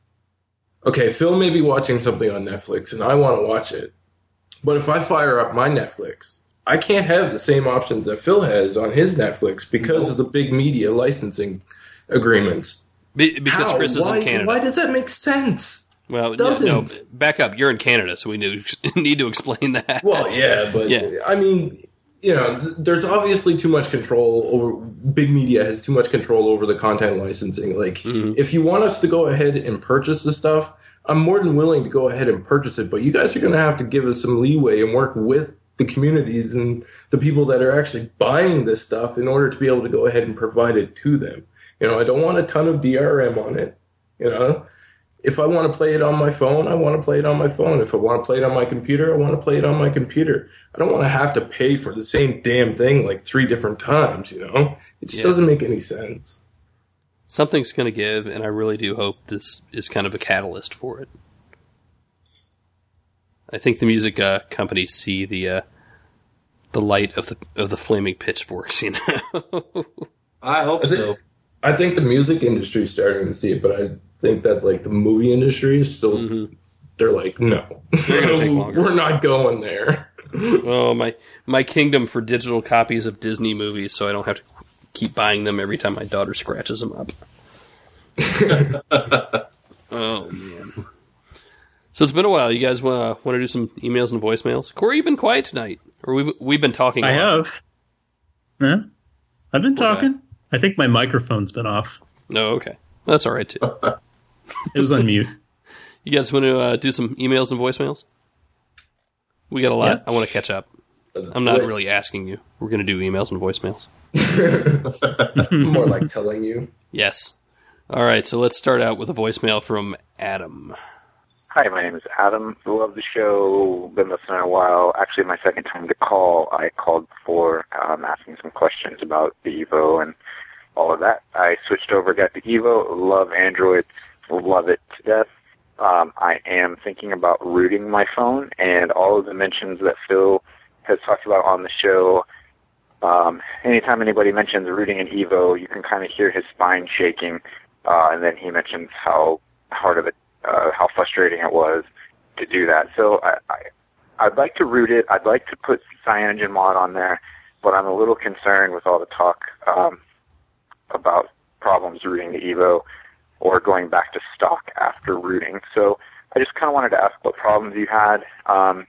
Okay, Phil may be watching something on Netflix and I want to watch it. But if I fire up my Netflix, I can't have the same options that Phil has on his Netflix because of the big media licensing agreements. Be- because How? Chris is why, in Canada. Why does that make sense? Well, Doesn't. no, back up. You're in Canada, so we need, need to explain that. Well, yeah, but Yeah. I mean, you know, th- there's obviously too much control over. Big media has too much control over the content licensing. Like, Mhm. if you want us to go ahead and purchase the stuff, I'm more than willing to go ahead and purchase it. But you guys are going to have to give us some leeway and work with the communities and the people that are actually buying this stuff in order to be able to go ahead and provide it to them. You know, I don't want a ton of D R M on it. You know, if I want to play it on my phone, I want to play it on my phone. If I want to play it on my computer, I want to play it on my computer. I don't want to have to pay for the same damn thing like three different times, you know? It just Yeah. doesn't make any sense. Something's going to give, and I really do hope this is kind of a catalyst for it. I think the music uh, companies see the uh, the light of the of the flaming pitchforks, you know. I hope I think, so. I think the music industry is starting to see it, but I think that like the movie industry is still, Mhm. they're like, no, They're gonna take longer. we're not going there. Oh, my my kingdom for digital copies of Disney movies, so I don't have to keep buying them every time my daughter scratches them up. Oh man! So it's been a while. You guys want to want to do some emails and voicemails? Corey, you've been quiet tonight, or we we've been talking. a I lot. have. Yeah. I've been Poor guy. talking. I think my microphone's been off. No, okay, that's all right too. It was on mute. You guys want to uh, do some emails and voicemails? We got a lot. Yeah. I want to catch up. I'm not really asking you. We're going to do emails and voicemails. More like telling you. Yes. All right, so let's start out with a voicemail from Adam. Hi, my name is Adam. Love the show. Been listening a while. Actually, my second time to call. I called before um, asking some questions about the Evo and all of that. I switched over, got the Evo. Love Android. Love it to death. Um, I am thinking about rooting my phone, and all of the mentions that Phil has talked about on the show. Um, anytime anybody mentions rooting an Evo, you can kind of hear his spine shaking, uh, and then he mentions how hard of it, uh, how frustrating it was to do that. So I, I, I'd like to root it. I'd like to put CyanogenMod on there, but I'm a little concerned with all the talk um, about problems rooting the Evo or going back to stock after rooting. So I just kind of wanted to ask what problems you had, um,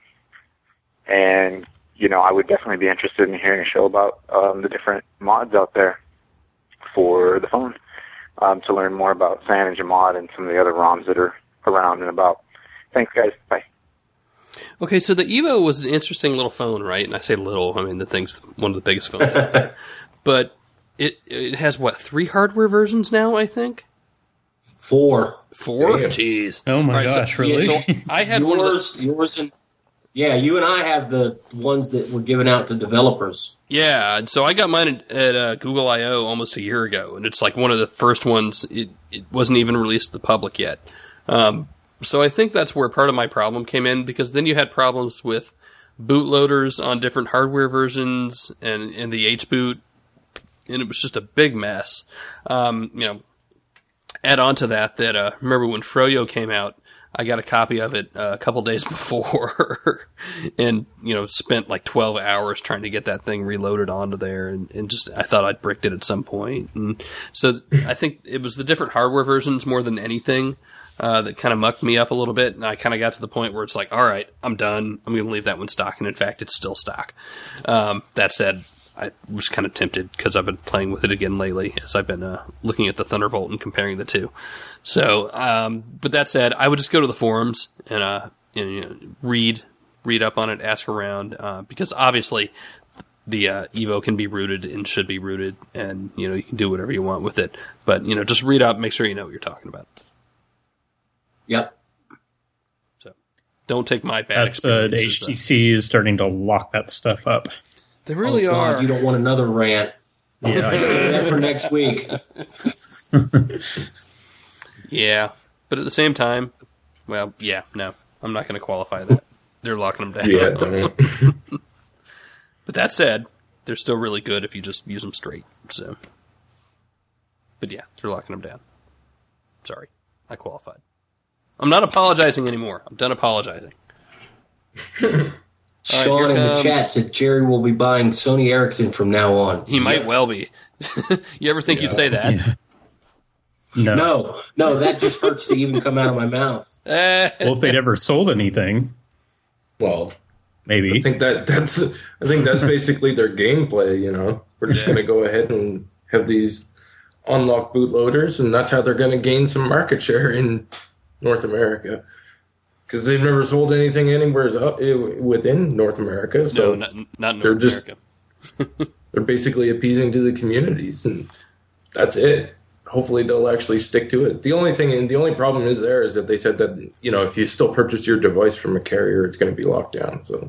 and you know, I would definitely be interested in hearing a show about um, the different mods out there for the phone um, to learn more about CyanogenMod and some of the other ROMs that are around and about. Thanks, guys. Bye. Okay, so the Evo was an interesting little phone, right? And I say little, I mean the thing's one of the biggest phones out there. But it it has, what, three hardware versions now, I think? Four. Four? Damn. Jeez. Oh my All right, so- gosh, really? So I had one of the, yours, yours, and yeah, you and I have the ones that were given out to developers. yeah, and so I got mine at, at uh, Google I O almost a year ago, and it's like one of the first ones. It, it wasn't even released to the public yet. Um, so I think that's where part of my problem came in, because then you had problems with bootloaders on different hardware versions and, and the H-boot, and it was just a big mess. Um, you know, add on to that that uh, remember when Froyo came out, I got a copy of it uh, a couple days before, and you know spent like twelve hours trying to get that thing reloaded onto there, and, and just I thought I'd bricked it at some point. And so I think it was the different hardware versions more than anything uh, that kind of mucked me up a little bit, and I kind of got to the point where it's like, all right, I'm done. I'm going to leave that one stock, and in fact, it's still stock. Um, that said, I was kind of tempted because I've been playing with it again lately as I've been uh, looking at the Thunderbolt and comparing the two. So, um, but that said, I would just go to the forums and, uh, and you know, read, read up on it, ask around, uh, because obviously the uh, Evo can be rooted and should be rooted, and you know you can do whatever you want with it. But you know, just read up, make sure you know what you're talking about. Yep. So, don't take my bad That's uh, experiences. H T C is starting to lock that stuff up. They really oh, God, are. You don't want another rant. Yeah, I Save that for next week. Yeah, but at the same time, well, yeah, no, I'm not going to qualify that. They're locking them down. Yeah, don't. But that said, they're still really good if you just use them straight. So, but yeah, they're locking them down. Sorry, I qualified. I'm not apologizing anymore. I'm done apologizing. Sean in comes- the chat said Jerry will be buying Sony Ericsson from now on. He might well be. You ever think you'd say that? Yeah. No. No, no, that just hurts to even come out of my mouth. Well, if they'd ever sold anything, Well, maybe. I think that that's I think that's basically their gameplay. You know, we're just Yeah. going to go ahead and have these unlocked bootloaders, and that's how they're going to gain some market share in North America. Because they've never sold anything anywhere within North America, so no, not, not they're North just- America. they're basically appeasing to the communities, and that's it. Hopefully, they'll actually stick to it. The only thing, and the only problem is there is that they said that, you know, if you still purchase your device from a carrier, it's going to be locked down. So,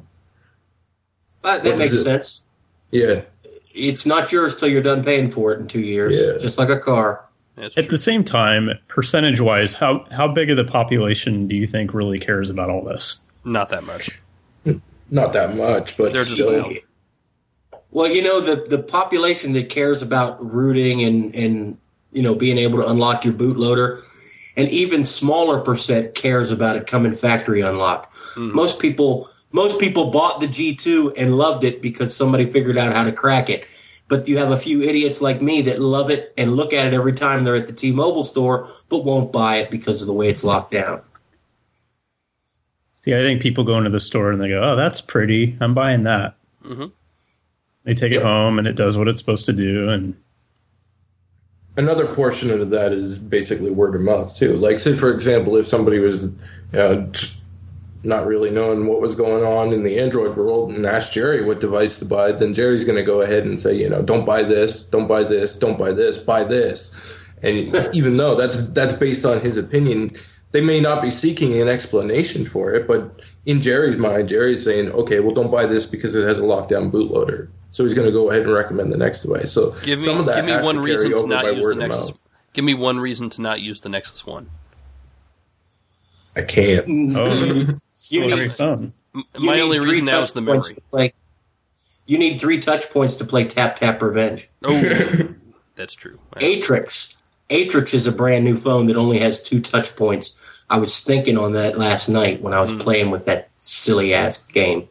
But that What makes does it- sense. yeah, It's not yours till you're done paying for it in two years, Yeah. just like a car. That's At true. the same time, percentage-wise, how how big of the population do you think really cares about all this? Not that much. not that much, but They're just still. loud. Well, you know, the, the population that cares about rooting and, and, you know, being able to unlock your bootloader, an even smaller percent cares about it coming factory unlocked. Mm-hmm. Most people most people bought the G two and loved it because somebody figured out how to crack it. But you have a few idiots like me that love it and look at it every time they're at the T-Mobile store, but won't buy it because of the way it's locked down. See, I think people go into the store and they go, "Oh, that's pretty. I'm buying that." Mhm. They take it home and it does what it's supposed to do. And Another portion of that is basically word of mouth too. Like, say for example, if somebody was uh, just not really knowing what was going on in the Android world and asked Jerry what device to buy, then Jerry's going to go ahead and say, you know, don't buy this, don't buy this, don't buy this, buy this. And even though that's that's based on his opinion, they may not be seeking an explanation for it, but in Jerry's mind, Jerry's saying, okay, well, don't buy this because it has a lockdown bootloader. So he's going to go ahead and recommend the next device. So Give me, some of that give me has one to reason carry to over not by use the word of Nexus. mouth. Give me one reason to not use the Nexus One. I can't. oh, You still need- great phone. M- You My need only three reason now touch is the points memory. to play- You need three touch points to play Tap Tap Revenge. Oh, that's true. Atrix. Atrix is a brand new phone that only has two touch points. I was thinking on that last night when I was playing with that silly ass game.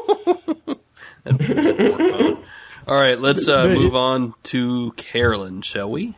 All right, let's uh, move on to Carolyn, shall we?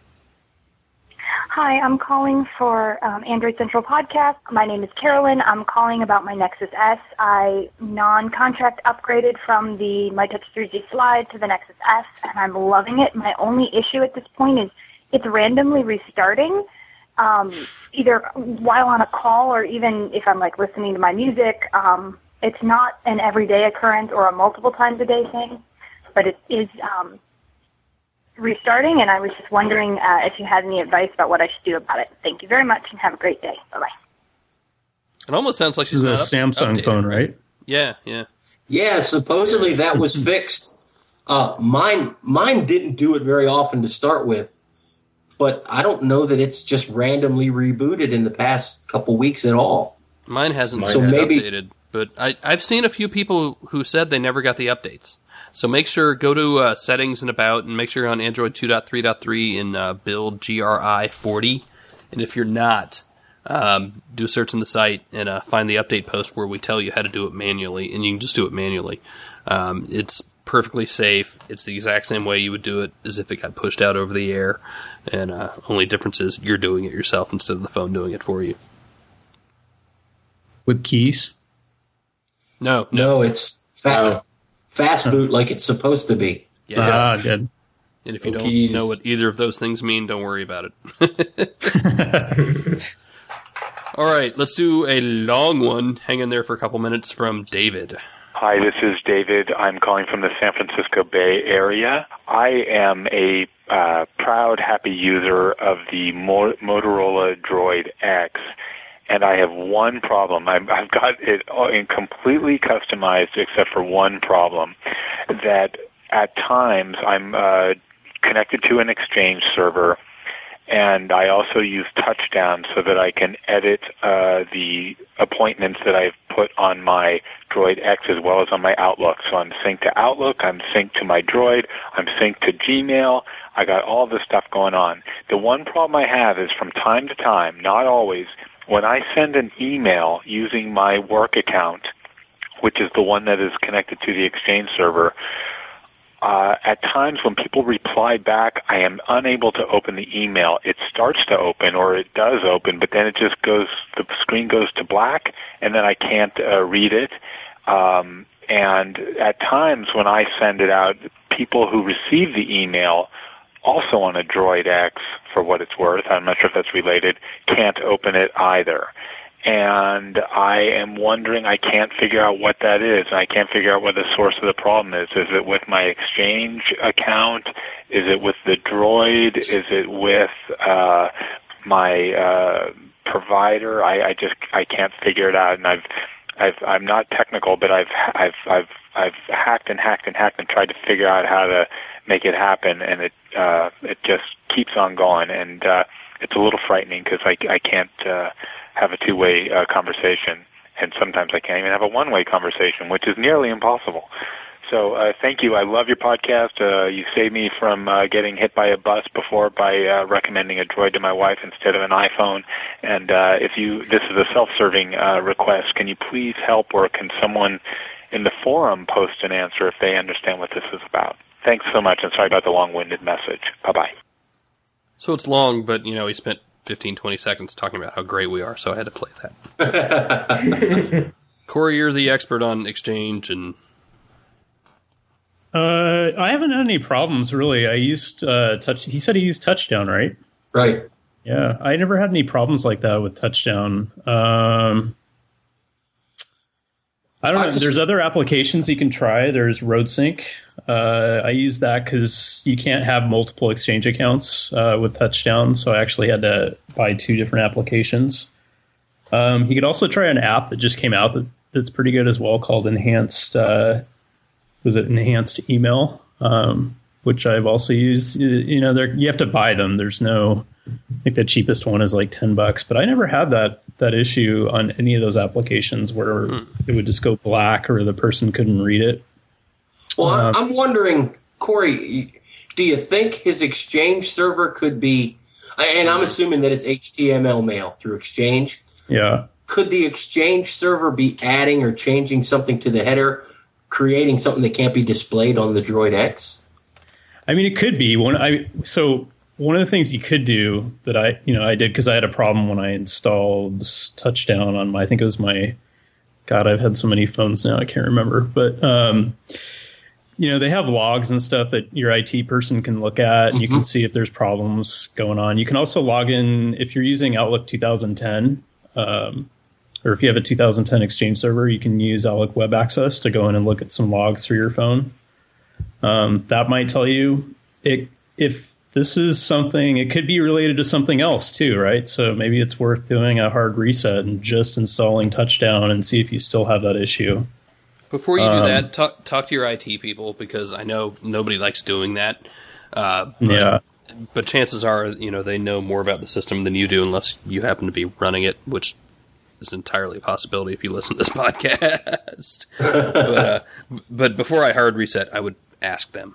Hi, I'm calling for um, Android Central Podcast. My name is Carolyn. I'm calling about my Nexus S. I non-contract upgraded from the MyTouch three G Slide to the Nexus S, and I'm loving it. My only issue at this point is it's randomly restarting, um, either while on a call or even if I'm like listening to my music. Um, it's not an everyday occurrence or a multiple times a day thing, but it is um, restarting, and I was just wondering uh, if you had any advice about what I should do about it. Thank you very much, and have a great day. Bye-bye. It almost sounds like This is she's a not up- Samsung updated. phone, right? Yeah, yeah. Yeah, supposedly that was fixed. Uh, mine, mine didn't do it very often to start with, but I don't know that it's just randomly rebooted in the past couple weeks at all. Mine hasn't Mine been has. So maybe- updated, but I, I've seen a few people who said they never got the updates. So make sure, go to uh, settings and about, and make sure you're on Android two point three point three in uh, build G R I forty. And if you're not, um, do a search in the site and uh, find the update post where we tell you how to do it manually, and you can just do it manually. Um, it's perfectly safe. It's the exact same way you would do it as if it got pushed out over the air. And uh, only difference is you're doing it yourself instead of the phone doing it for you. With keys. No, no. No, it's fa- fast boot like it's supposed to be. Yes. Ah, good. And if you No don't keys. know what either of those things mean, don't worry about it. All right, let's do a long one. Hang in there for a couple minutes from David. Hi, this is David. I'm calling from the San Francisco Bay Area. I am a uh, proud, happy user of the Mo- Motorola Droid X, and I have one problem. I've, I've got it all in completely customized except for one problem, that at times I'm uh, connected to an Exchange server, and I also use Touchdown so that I can edit uh, the appointments that I've put on my Droid X as well as on my Outlook. So I'm synced to Outlook, I'm synced to my Droid, I'm synced to Gmail. I got all this stuff going on. The one problem I have is from time to time, not always, when I send an email using my work account, which is the one that is connected to the Exchange server, uh, at times when people reply back, I am unable to open the email. It starts to open, or it does open, but then it just goes, the screen goes to black, and then I can't uh, read it. Um, and at times when I send it out, people who receive the email, also on a Droid X, for what it's worth, I'm not sure if that's related, can't open it either. And I am wondering, I can't figure out what that is. I can't figure out what the source of the problem is. Is it with my Exchange account? Is it with the Droid? Is it with uh, my uh, provider? I, I just I can't figure it out. And I've I've I'm not technical, but I've I've I've I've hacked and hacked and hacked and tried to figure out how to make it happen, and it uh, it just keeps on going, and uh, it's a little frightening because I I can't. Uh, have a two-way uh, conversation, and sometimes I can't even have a one-way conversation, which is nearly impossible. So uh, thank you. I love your podcast. Uh, you saved me from uh, getting hit by a bus before by uh, recommending a Droid to my wife instead of an iPhone. And uh, if you, this is a self-serving uh, request, can you please help, or can someone in the forum post an answer if they understand what this is about? Thanks so much, and sorry about the long-winded message. Bye-bye. So it's long, but, you know, he spent fifteen, twenty seconds talking about how great we are, so I had to play that. Corey, you're the expert on Exchange, and uh, I haven't had any problems, really. I used uh, Touch. He said he used Touchdown, right? Right. Yeah, I never had any problems like that with Touchdown. Um, I don't I know. Just, There's other applications you can try. There's RoadSync. Uh, I use that because you can't have multiple Exchange accounts uh, with Touchdown, so I actually had to buy two different applications. Um, you could also try an app that just came out that, that's pretty good as well, called Enhanced. Uh, was it Enhanced Email? Um, which I've also used. You know, you have to buy them. There's no. I think the cheapest one is like ten bucks, but I never had that that issue on any of those applications where hmm. it would just go black or the person couldn't read it. Well, uh, I'm wondering, Corey, do you think his Exchange server could be, and I'm assuming that it's H T M L mail through Exchange. Yeah. Could the Exchange server be adding or changing something to the header, creating something that can't be displayed on the Droid X? I mean, it could be. When I so one of the things you could do that I, you know, I did because I had a problem when I installed Touchdown on my, I think it was my, God, I've had so many phones now, I can't remember, but. Um, You know, they have logs and stuff that your I T person can look at. Mm-hmm. You can see if there's problems going on. You can also log in if you're using Outlook two thousand ten, um, or if you have a two thousand ten Exchange server, you can use Outlook Web Access to go in and look at some logs through your phone. Um, that might tell you it, if this is something, it could be related to something else too, right? So maybe it's worth doing a hard reset and just installing Touchdown and see if you still have that issue. Before you do um, that, talk, talk to your I T people, because I know nobody likes doing that. Uh, but, yeah. But chances are, you know, they know more about the system than you do, unless you happen to be running it, which is entirely a possibility if you listen to this podcast. but, uh, but before I hard reset, I would ask them.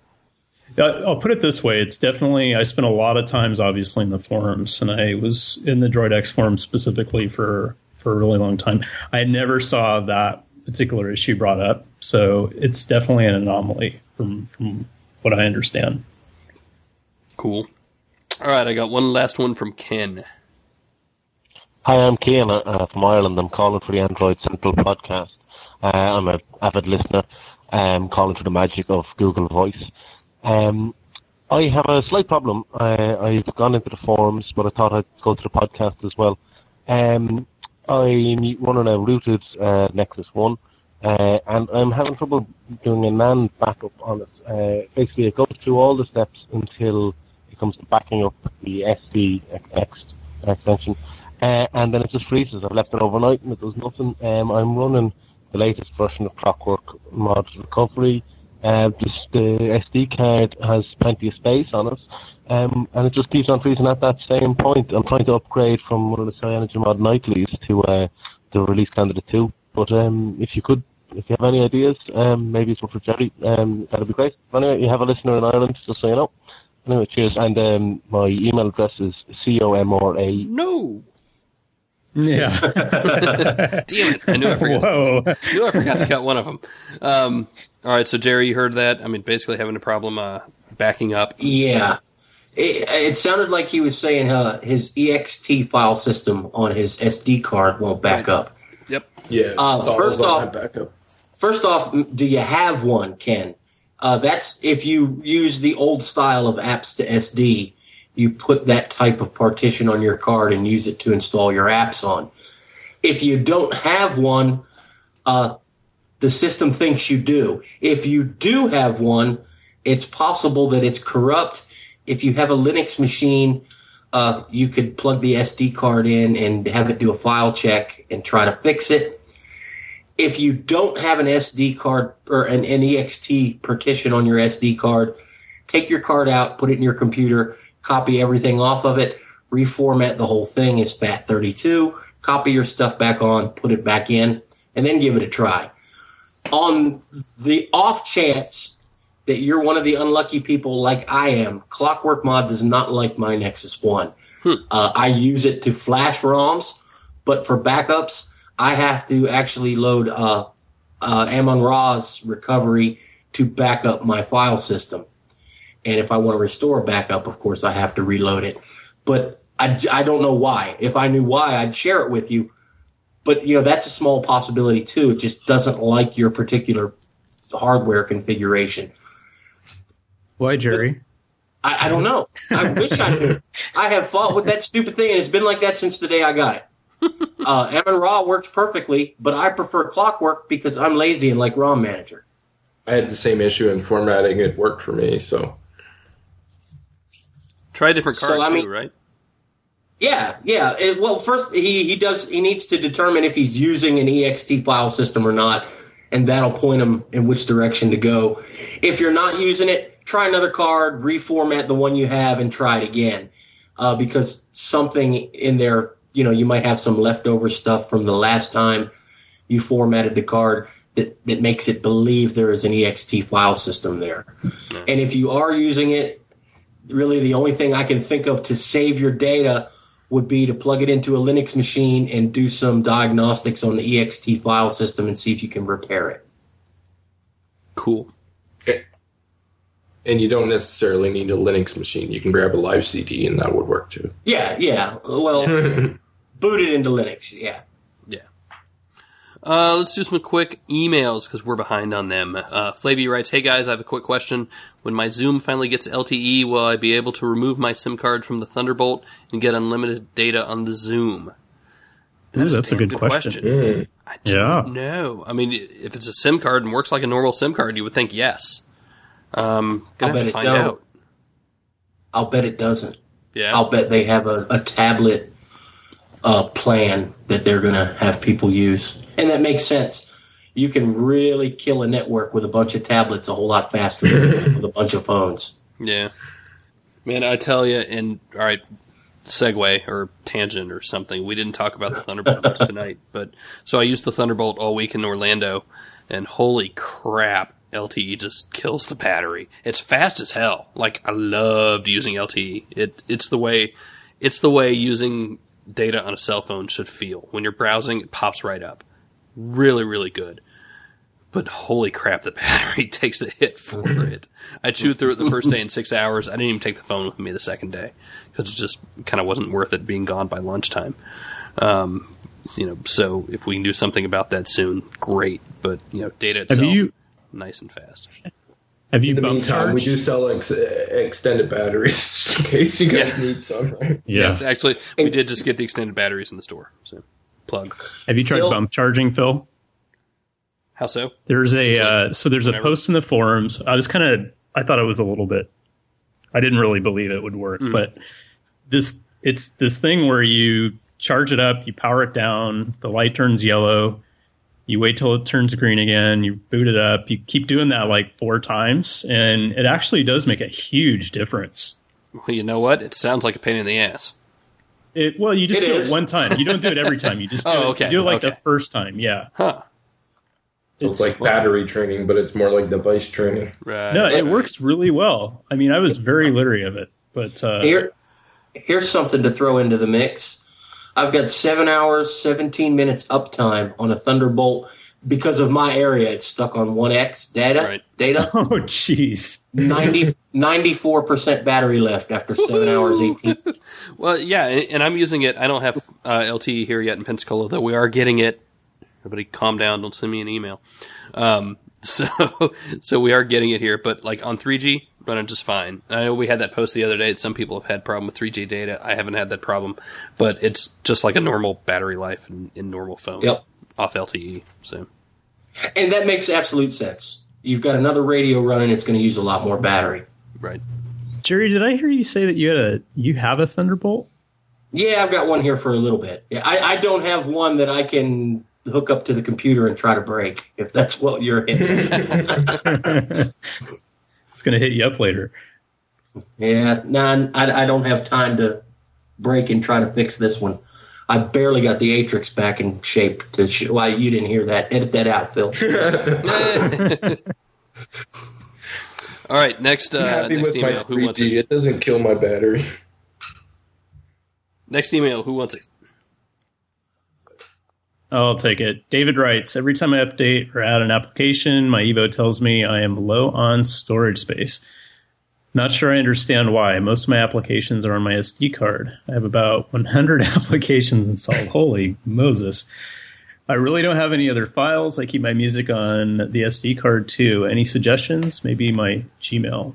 I'll put it this way. It's definitely, I spent a lot of times, obviously, in the forums, and I was in the Droid X forum specifically for, for a really long time. I never saw that particular issue brought up, so it's definitely an anomaly from from what I understand. Cool. All right, I got one last one from Ken. Hi, I'm Ken uh, from Ireland. I'm calling for the Android Central podcast. Uh, I'm an avid listener. I'm calling for the magic of Google Voice. Um, I have a slight problem. I, I've gone into the forums, but I thought I'd go to the podcast as well. Um, I'm running a rooted uh, Nexus one, uh, and I'm having trouble doing a NAND backup on it. Uh, basically, it goes through all the steps until it comes to backing up the S D X extension, uh, and then it just freezes. I've left it overnight, and it does nothing. Um, I'm running the latest version of Clockwork Mod Recovery. Uh, just the S D card has plenty of space on it. Um, and it just keeps on freezing at that same point. I'm trying to upgrade from one of the CyanogenMod Nightlies to uh, the release candidate two. But um, if you could, if you have any ideas, um, maybe it's one for Jerry, um, that'd be great. Anyway, you have a listener in Ireland, just so you know. Anyway, cheers. And um, my email address is C O M R A. No. Yeah. Damn it! I knew I forgot. Whoa. I knew I forgot to cut one of them. Um, all right, so Jerry, you heard that? I mean, basically having a problem uh, backing up. Yeah. It, it sounded like he was saying uh, his E X T file system on his S D card won't back Right. up. Yep. Yeah. Uh, first off, backup. First off, do you have one, Ken? Uh, that's if you use the old style of apps to S D, you put that type of partition on your card and use it to install your apps on. If you don't have one, uh, the system thinks you do. If you do have one, it's possible that it's corrupt. If you have a Linux machine, uh, you could plug the S D card in and have it do a file check and try to fix it. If you don't have an S D card or an, an E X T partition on your S D card, take your card out, put it in your computer, copy everything off of it, reformat the whole thing as FAT thirty-two, copy your stuff back on, put it back in, and then give it a try. On the off chance that you're one of the unlucky people like I am, Clockwork Mod does not like my Nexus one. Hmm. Uh, I use it to flash ROMs, but for backups, I have to actually load uh, uh, Amon-Ra's recovery to back up my file system. And if I want to restore a backup, of course, I have to reload it. But I, I don't know why. If I knew why, I'd share it with you. But, you know, that's a small possibility, too. It just doesn't like your particular hardware configuration. Why, Jerry? I, I don't know. I wish I knew. I have fought with that stupid thing, and it's been like that since the day I got it. Uh, Amon-Ra works perfectly, but I prefer Clockwork because I'm lazy and like ROM Manager. I had the same issue in formatting. It worked for me, so. Try a different card, So, I mean- too, right? Yeah, yeah. It, well, first he, he does he needs to determine if he's using an E X T file system or not, and that'll point him in which direction to go. If you're not using it, try another card, reformat the one you have, and try it again. Uh, because something in there, you know, you might have some leftover stuff from the last time you formatted the card that, that makes it believe there is an E X T file system there. Mm-hmm. And if you are using it, really the only thing I can think of to save your data would be to plug it into a Linux machine and do some diagnostics on the E X T file system and see if you can repair it. Cool. Okay. And you don't necessarily need a Linux machine. You can grab a live C D and that would work too. Yeah, yeah. Well, boot it into Linux, yeah. Yeah. Uh, let's do some quick emails because we're behind on them. Uh, Flavy writes, "Hey guys, I have a quick question. When my Zoom finally gets L T E, will I be able to remove my SIM card from the Thunderbolt and get unlimited data on the Zoom?" That Ooh, is that's a good question. question. Mm. I don't Yeah. know. I mean, if it's a SIM card and works like a normal SIM card, you would think yes. Um, gonna I'll have bet to it find don't. out. I'll bet it doesn't. Yeah. I'll bet they have a, a tablet uh, plan that they're going to have people use. And that makes sense. You can really kill a network with a bunch of tablets a whole lot faster than with a bunch of phones. Yeah. Man, I tell you, and all right, segue or tangent or something. We didn't talk about the Thunderbolt much tonight, but so I used the Thunderbolt all week in Orlando, and holy crap, L T E just kills the battery. It's fast as hell. Like, I loved using L T E. It it's the way it's the way using data on a cell phone should feel. When you're browsing, it pops right up. Really, really good. But holy crap, the battery takes a hit for it. I chewed through it the first day in six hours. I didn't even take the phone with me the second day because it just kind of wasn't worth it being gone by lunchtime. Um, you know, so if we can do something about that soon, great. But you know, data itself, Have you nice and fast. have you In the bump meantime, we charged? do sell ex- extended batteries in case you guys Yeah. need some. Right? Yeah. Yes, actually, we did just get the extended batteries in the store. So, plug. Have you tried Phil? bump charging, Phil? How so? There's a uh, so there's a Whenever. post in the forums. I was kind of I thought it was a little bit. I didn't really believe it would work, Mm. but this it's this thing where you charge it up, you power it down, the light turns yellow, you wait till it turns green again, you boot it up, you keep doing that like four times, and it actually does make a huge difference. Well, you know what? It sounds like a pain in the ass. It well, you just It do is. it one time. You don't do it every time. You just do, Oh, it, okay, you do it like okay. the first time. Yeah. Huh. So it's like battery training, but it's more like device training. Right. No, it right. works really well. I mean, I was very leery of it, but uh, Here, here's something to throw into the mix. I've got seven hours, seventeen minutes uptime on a Thunderbolt. Because of my area, it's stuck on one X data. Right. Data. Oh, jeez. ninety, ninety-four percent battery left after seven hours, eighteen. Well, yeah, and I'm using it. I don't have uh, L T E here yet in Pensacola, though we are getting it. Everybody calm down. Don't send me an email. Um, so so we are getting it here, but like on three G, running just fine. I know we had that post the other day that some people have had problem with three G data. I haven't had that problem, but it's just like a normal battery life in, in normal phone. Yep. Off L T E. So, and that makes absolute sense. You've got another radio running; it's going to use a lot more battery. Right. Jerry, did I hear you say that you had a you have a Thunderbolt? Yeah, I've got one here for a little bit. Yeah, I, I don't have one that I can hook up to the computer and try to break. If that's what you're hitting. It's going to hit you up later. Yeah, nah, I, I don't have time to break and try to fix this one. I barely got the Atrix back in shape to sh- why you didn't hear that. Edit that out, Phil. All right, next, uh, I'm happy next with email. my Who wants three G. it? It doesn't kill my battery. Next email. Who wants it? I'll take it. David writes, every time I update or add an application, my Evo tells me I am low on storage space. Not sure I understand why. Most of my applications are on my S D card. I have about one hundred applications installed. Holy Moses. I really don't have any other files. I keep my music on the S D card too. Any suggestions? Maybe my Gmail.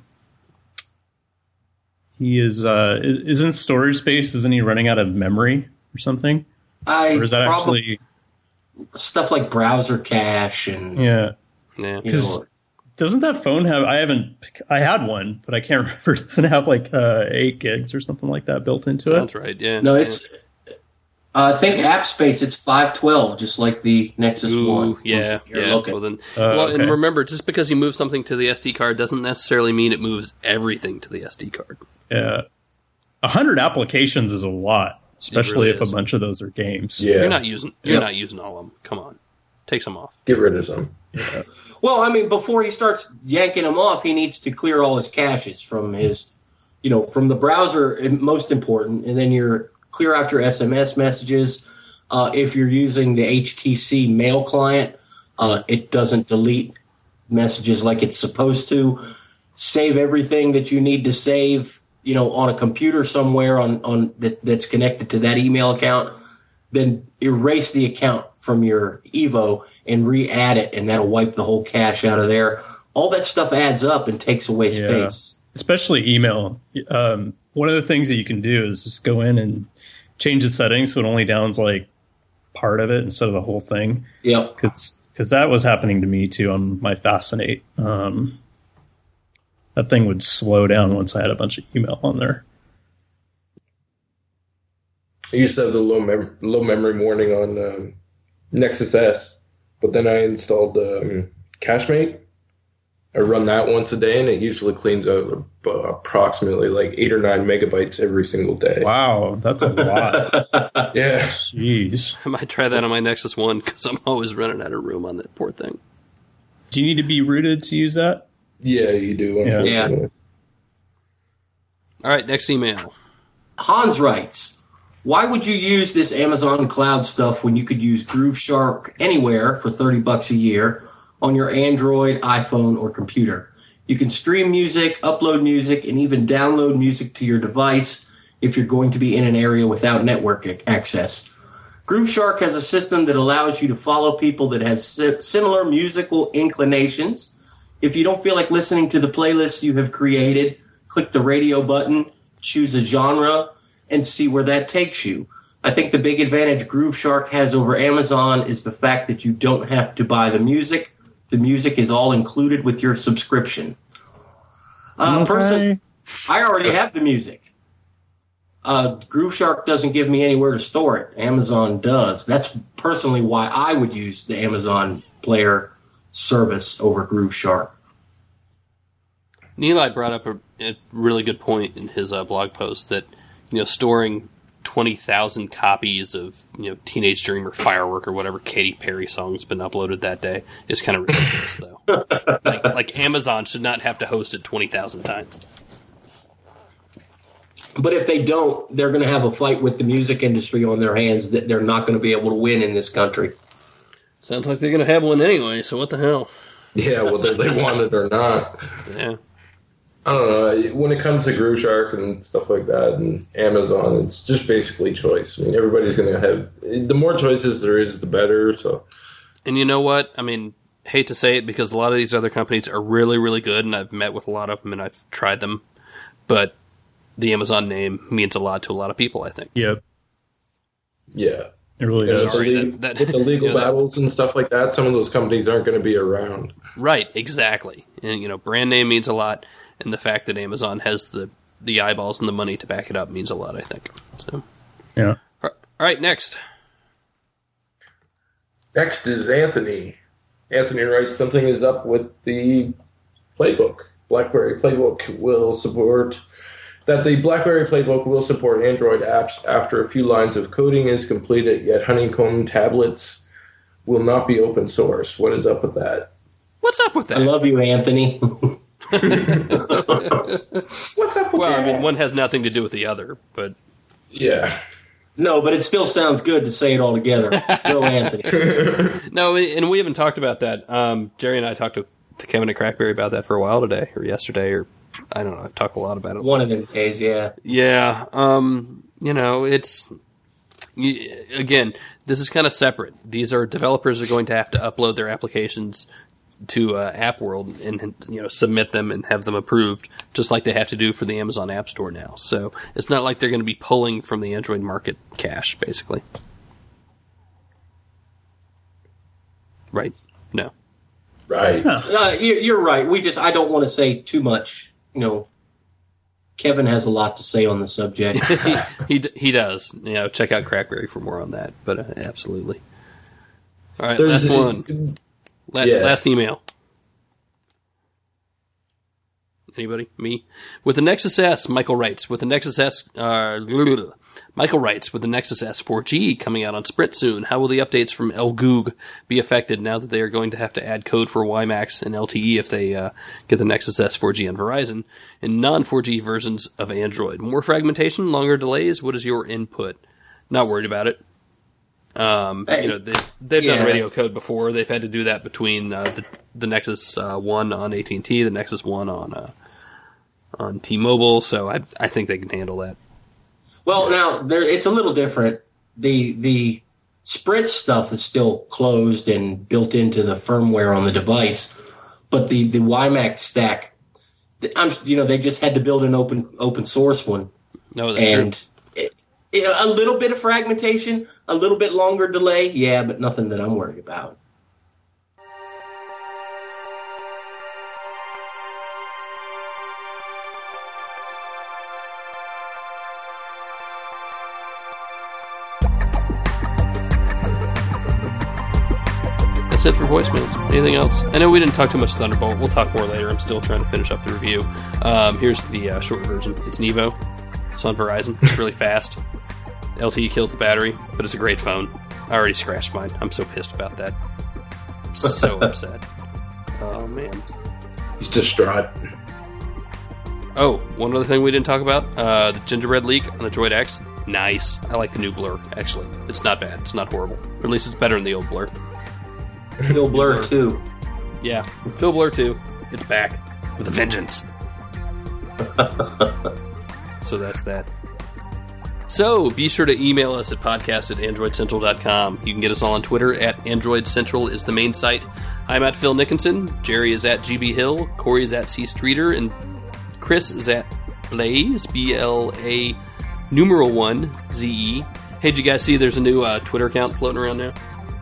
He is, uh, isn't storage space, isn't he running out of memory or something? I or is that probably, actually stuff like browser cache and yeah? Yeah. You know, Doesn't that phone have? I haven't. I had one, but I can't remember. Doesn't it have like uh, eight gigs or something like that built into Sounds it? That's right. Yeah. no, it's. Uh, I think app space. It's five twelve, just like the Nexus Ooh, One. yeah, You're yeah. looking. Well, then, Uh, well, okay. and remember, just because you move something to the S D card doesn't necessarily mean it moves everything to the S D card. Yeah, a hundred applications is a lot, especially really if is. a bunch of those are games. Yeah. You're not using. You're Yep. not using all of them. Come on, take some off. Get rid of some. Well, I mean, before he starts yanking them off, he needs to clear all his caches from his, you know, from the browser, most important, and then you're clear out your S M S messages. Uh, if you're using the H T C mail client, uh, it doesn't delete messages like it's supposed to. Save everything that you need to save, you know, on a computer somewhere on, on that, that's connected to that email account. Then erase the account from your Evo and re-add it, and that'll wipe the whole cache out of there. All that stuff adds up and takes away Yeah. space. Especially email. Um, one of the things that you can do is just go in and change the settings so it only downs like part of it instead of the whole thing. Yep. Because that was happening to me too on my Fascinate. Um, that thing would slow down once I had a bunch of email on there. I used to have the low mem- low memory warning on um, Nexus S, but then I installed um, CacheMate. I run that once a day, and it usually cleans out uh, approximately like eight or nine megabytes every single day. Wow, that's a lot. Yeah. Jeez. I might try that on my Nexus One because I'm always running out of room on that poor thing. Do you need to be rooted to use that? Yeah, you do, Yeah. unfortunately. All right, next email. Hans writes, why would you use this Amazon cloud stuff when you could use GrooveShark anywhere for thirty bucks a year on your Android, iPhone, or computer? You can stream music, upload music, and even download music to your device if you're going to be in an area without network access. GrooveShark has a system that allows you to follow people that have si- similar musical inclinations. If you don't feel like listening to the playlists you have created, click the radio button, choose a genre, and see where that takes you. I think the big advantage GrooveShark has over Amazon is the fact that you don't have to buy the music. The music is all included with your subscription. Uh, Okay. person, I already have the music. Uh, GrooveShark doesn't give me anywhere to store it. Amazon does. That's personally why I would use the Amazon Player service over GrooveShark. Neeli brought up a, a really good point in his uh, blog post that, you know, storing twenty thousand copies of, you know, Teenage Dream or Firework or whatever Katy Perry song's been uploaded that day is kind of ridiculous, though. like, like Amazon should not have to host it twenty thousand times. But if they don't, they're going to have a fight with the music industry on their hands that they're not going to be able to win in this country. Sounds like they're going to have one anyway, so what the hell? Yeah, whether they want it or not. Yeah. I don't know. When it comes to Groove Shark and stuff like that and Amazon, it's just basically choice. I mean, everybody's going to have... The more choices there is, the better, so... And you know what? I mean, hate to say it because a lot of these other companies are really, really good, and I've met with a lot of them, and I've tried them. But the Amazon name means a lot to a lot of people, I think. Yep. Yeah. It really And does. already, That- that- with the legal you know, that- battles and stuff like that, some of those companies aren't going to be around. Right, exactly. And, you know, brand name means a lot, and the fact that Amazon has the, the eyeballs and the money to back it up means a lot, I think. So, Yeah. all right, next. Next is Anthony. Anthony writes, something is up with the playbook. BlackBerry Playbook will support... That the BlackBerry Playbook will support Android apps after a few lines of coding is completed, yet Honeycomb tablets will not be open source. What is up with that? What's up with that? I love you, Anthony. What's up with well, that? I mean, one has nothing to do with the other, but... Yeah. No, but it still sounds good to say it all together. Go, Anthony. No, and we haven't talked about that. Um, Jerry and I talked to, to Kevin at Crackberry about that for a while today, or yesterday, or I don't know. I've talked a lot about it. One of them days, yeah. Yeah. Um, you know, it's... You, again, this is kind of separate. These are developers are going to have to upload their applications to uh, App World and, you know, submit them and have them approved, just like they have to do for the Amazon App Store now. So it's not like they're going to be pulling from the Android market cash, basically. Right? No. Right. Uh, you- you're right. We just, I don't want to say too much. You know, Kevin has a lot to say on the subject. he, he d- he does. You know, check out Crackberry for more on that. But uh, absolutely. All right, There's last a- one. La- Yeah. Last email. Anybody? Me? With the Nexus S, Michael writes, with the Nexus S, uh, Michael writes, with the Nexus S four G coming out on Sprint soon, how will the updates from L G U G be affected now that they are going to have to add code for WiMAX and L T E if they uh, get the Nexus S four G on Verizon and non four G versions of Android? More fragmentation, longer delays? What is your input? Not worried about it. Um, you know, they, they've Yeah. done radio code before. They've had to do that between uh, the, the Nexus uh, One on A T and T, the Nexus One on uh, on T-Mobile. So I I think they can handle that. Well, now there, it's a little different. The the Sprint stuff is still closed and built into the firmware on the device, but the the WiMAX stack, I'm you know they just had to build an open open source one, No, that's and true. it, it, a little bit of fragmentation, a little bit longer delay, yeah, but nothing that I'm worried about. That's it for voicemails. Anything else? I know we didn't talk too much Thunderbolt. We'll talk more later. I'm still trying to finish up the review. Um, here's the uh, short version. It's Nevo. It's on Verizon. It's really fast. L T E kills the battery, but it's a great phone. I already scratched mine. I'm so pissed about that. So upset. Oh, man. He's distraught. Oh, one other thing we didn't talk about. Uh, the gingerbread leak on the Droid X. Nice. I like the new blur, actually. It's not bad. It's not horrible. Or at least it's better than the old blur. Phil Blur too. Yeah. Phil Blur two. It's back. With a vengeance. So that's that. So, be sure to email us at podcast at android central dot com. You can get us all on Twitter at Android Central is the main site. I'm at Phil Nickinson. Jerry is at G B Hill. Corey is at C Streeter. And Chris is at Blaze, B L A numeral one, Z E. Hey, did you guys see there's a new uh, Twitter account floating around now?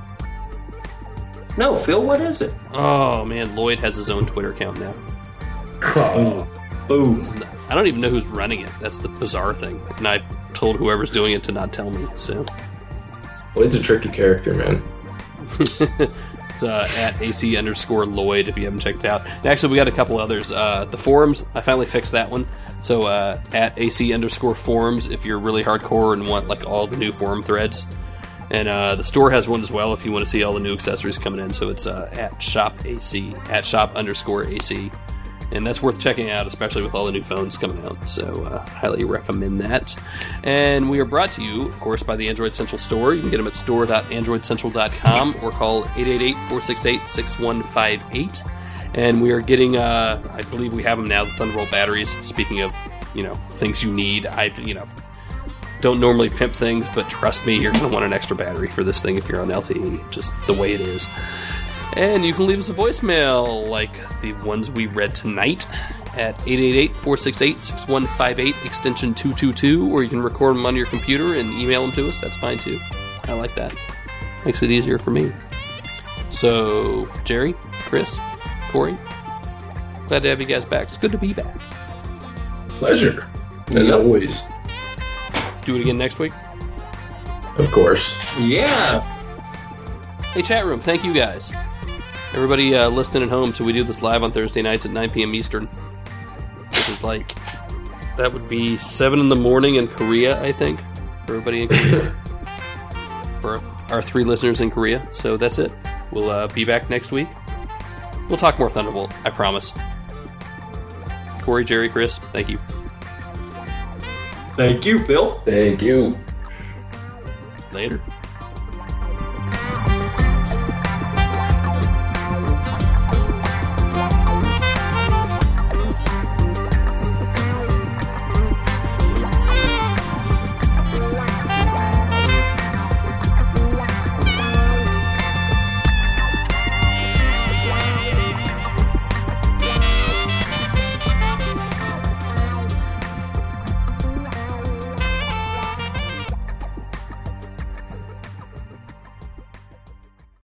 No, Phil, what is it? Oh, man, Lloyd has his own Twitter account now. Boom. Boom. I don't even know who's running it. That's the bizarre thing. And I told whoever's doing it to not tell me, so... Lloyd's a tricky character, man. It's uh, at AC underscore Lloyd if you haven't checked it out. And actually, we got a couple others. Uh, the forums, I finally fixed that one. So uh, at AC underscore forums if you're really hardcore and want like all the new forum threads. And uh, the store has one as well if you want to see all the new accessories coming in. So it's uh, at shop AC, at shop underscore AC. And that's worth checking out, especially with all the new phones coming out. So, uh, highly recommend that. And we are brought to you, of course, by the Android Central Store. You can get them at store dot android central dot com or call eight eight eight, four six eight, six one five eight. And we are getting, uh, I believe we have them now, the Thunderbolt batteries. Speaking of, you know, things you need, I, you know, don't normally pimp things, but trust me, you're going to want an extra battery for this thing if you're on L T E, just the way it is. And you can leave us a voicemail like the ones we read tonight at eight eight eight, four six eight, six one five eight, extension two two two, or you can record them on your computer and email them to us. That's fine too. I like that. Makes it easier for me. So, Jerry, Chris, Corey, glad to have you guys back. It's good to be back. Pleasure, as Yep. always. Do it again next week? Of course. Yeah. Hey, chat room, thank you guys. Everybody uh, listening at home, so we do this live on Thursday nights at nine p.m. Eastern. Which is like, that would be seven in the morning in Korea, I think. For everybody in Korea. For our three listeners in Korea. So that's it. We'll uh, be back next week. We'll talk more Thunderbolt, I promise. Corey, Jerry, Chris, thank you. Thank you, Phil. Thank you. Later.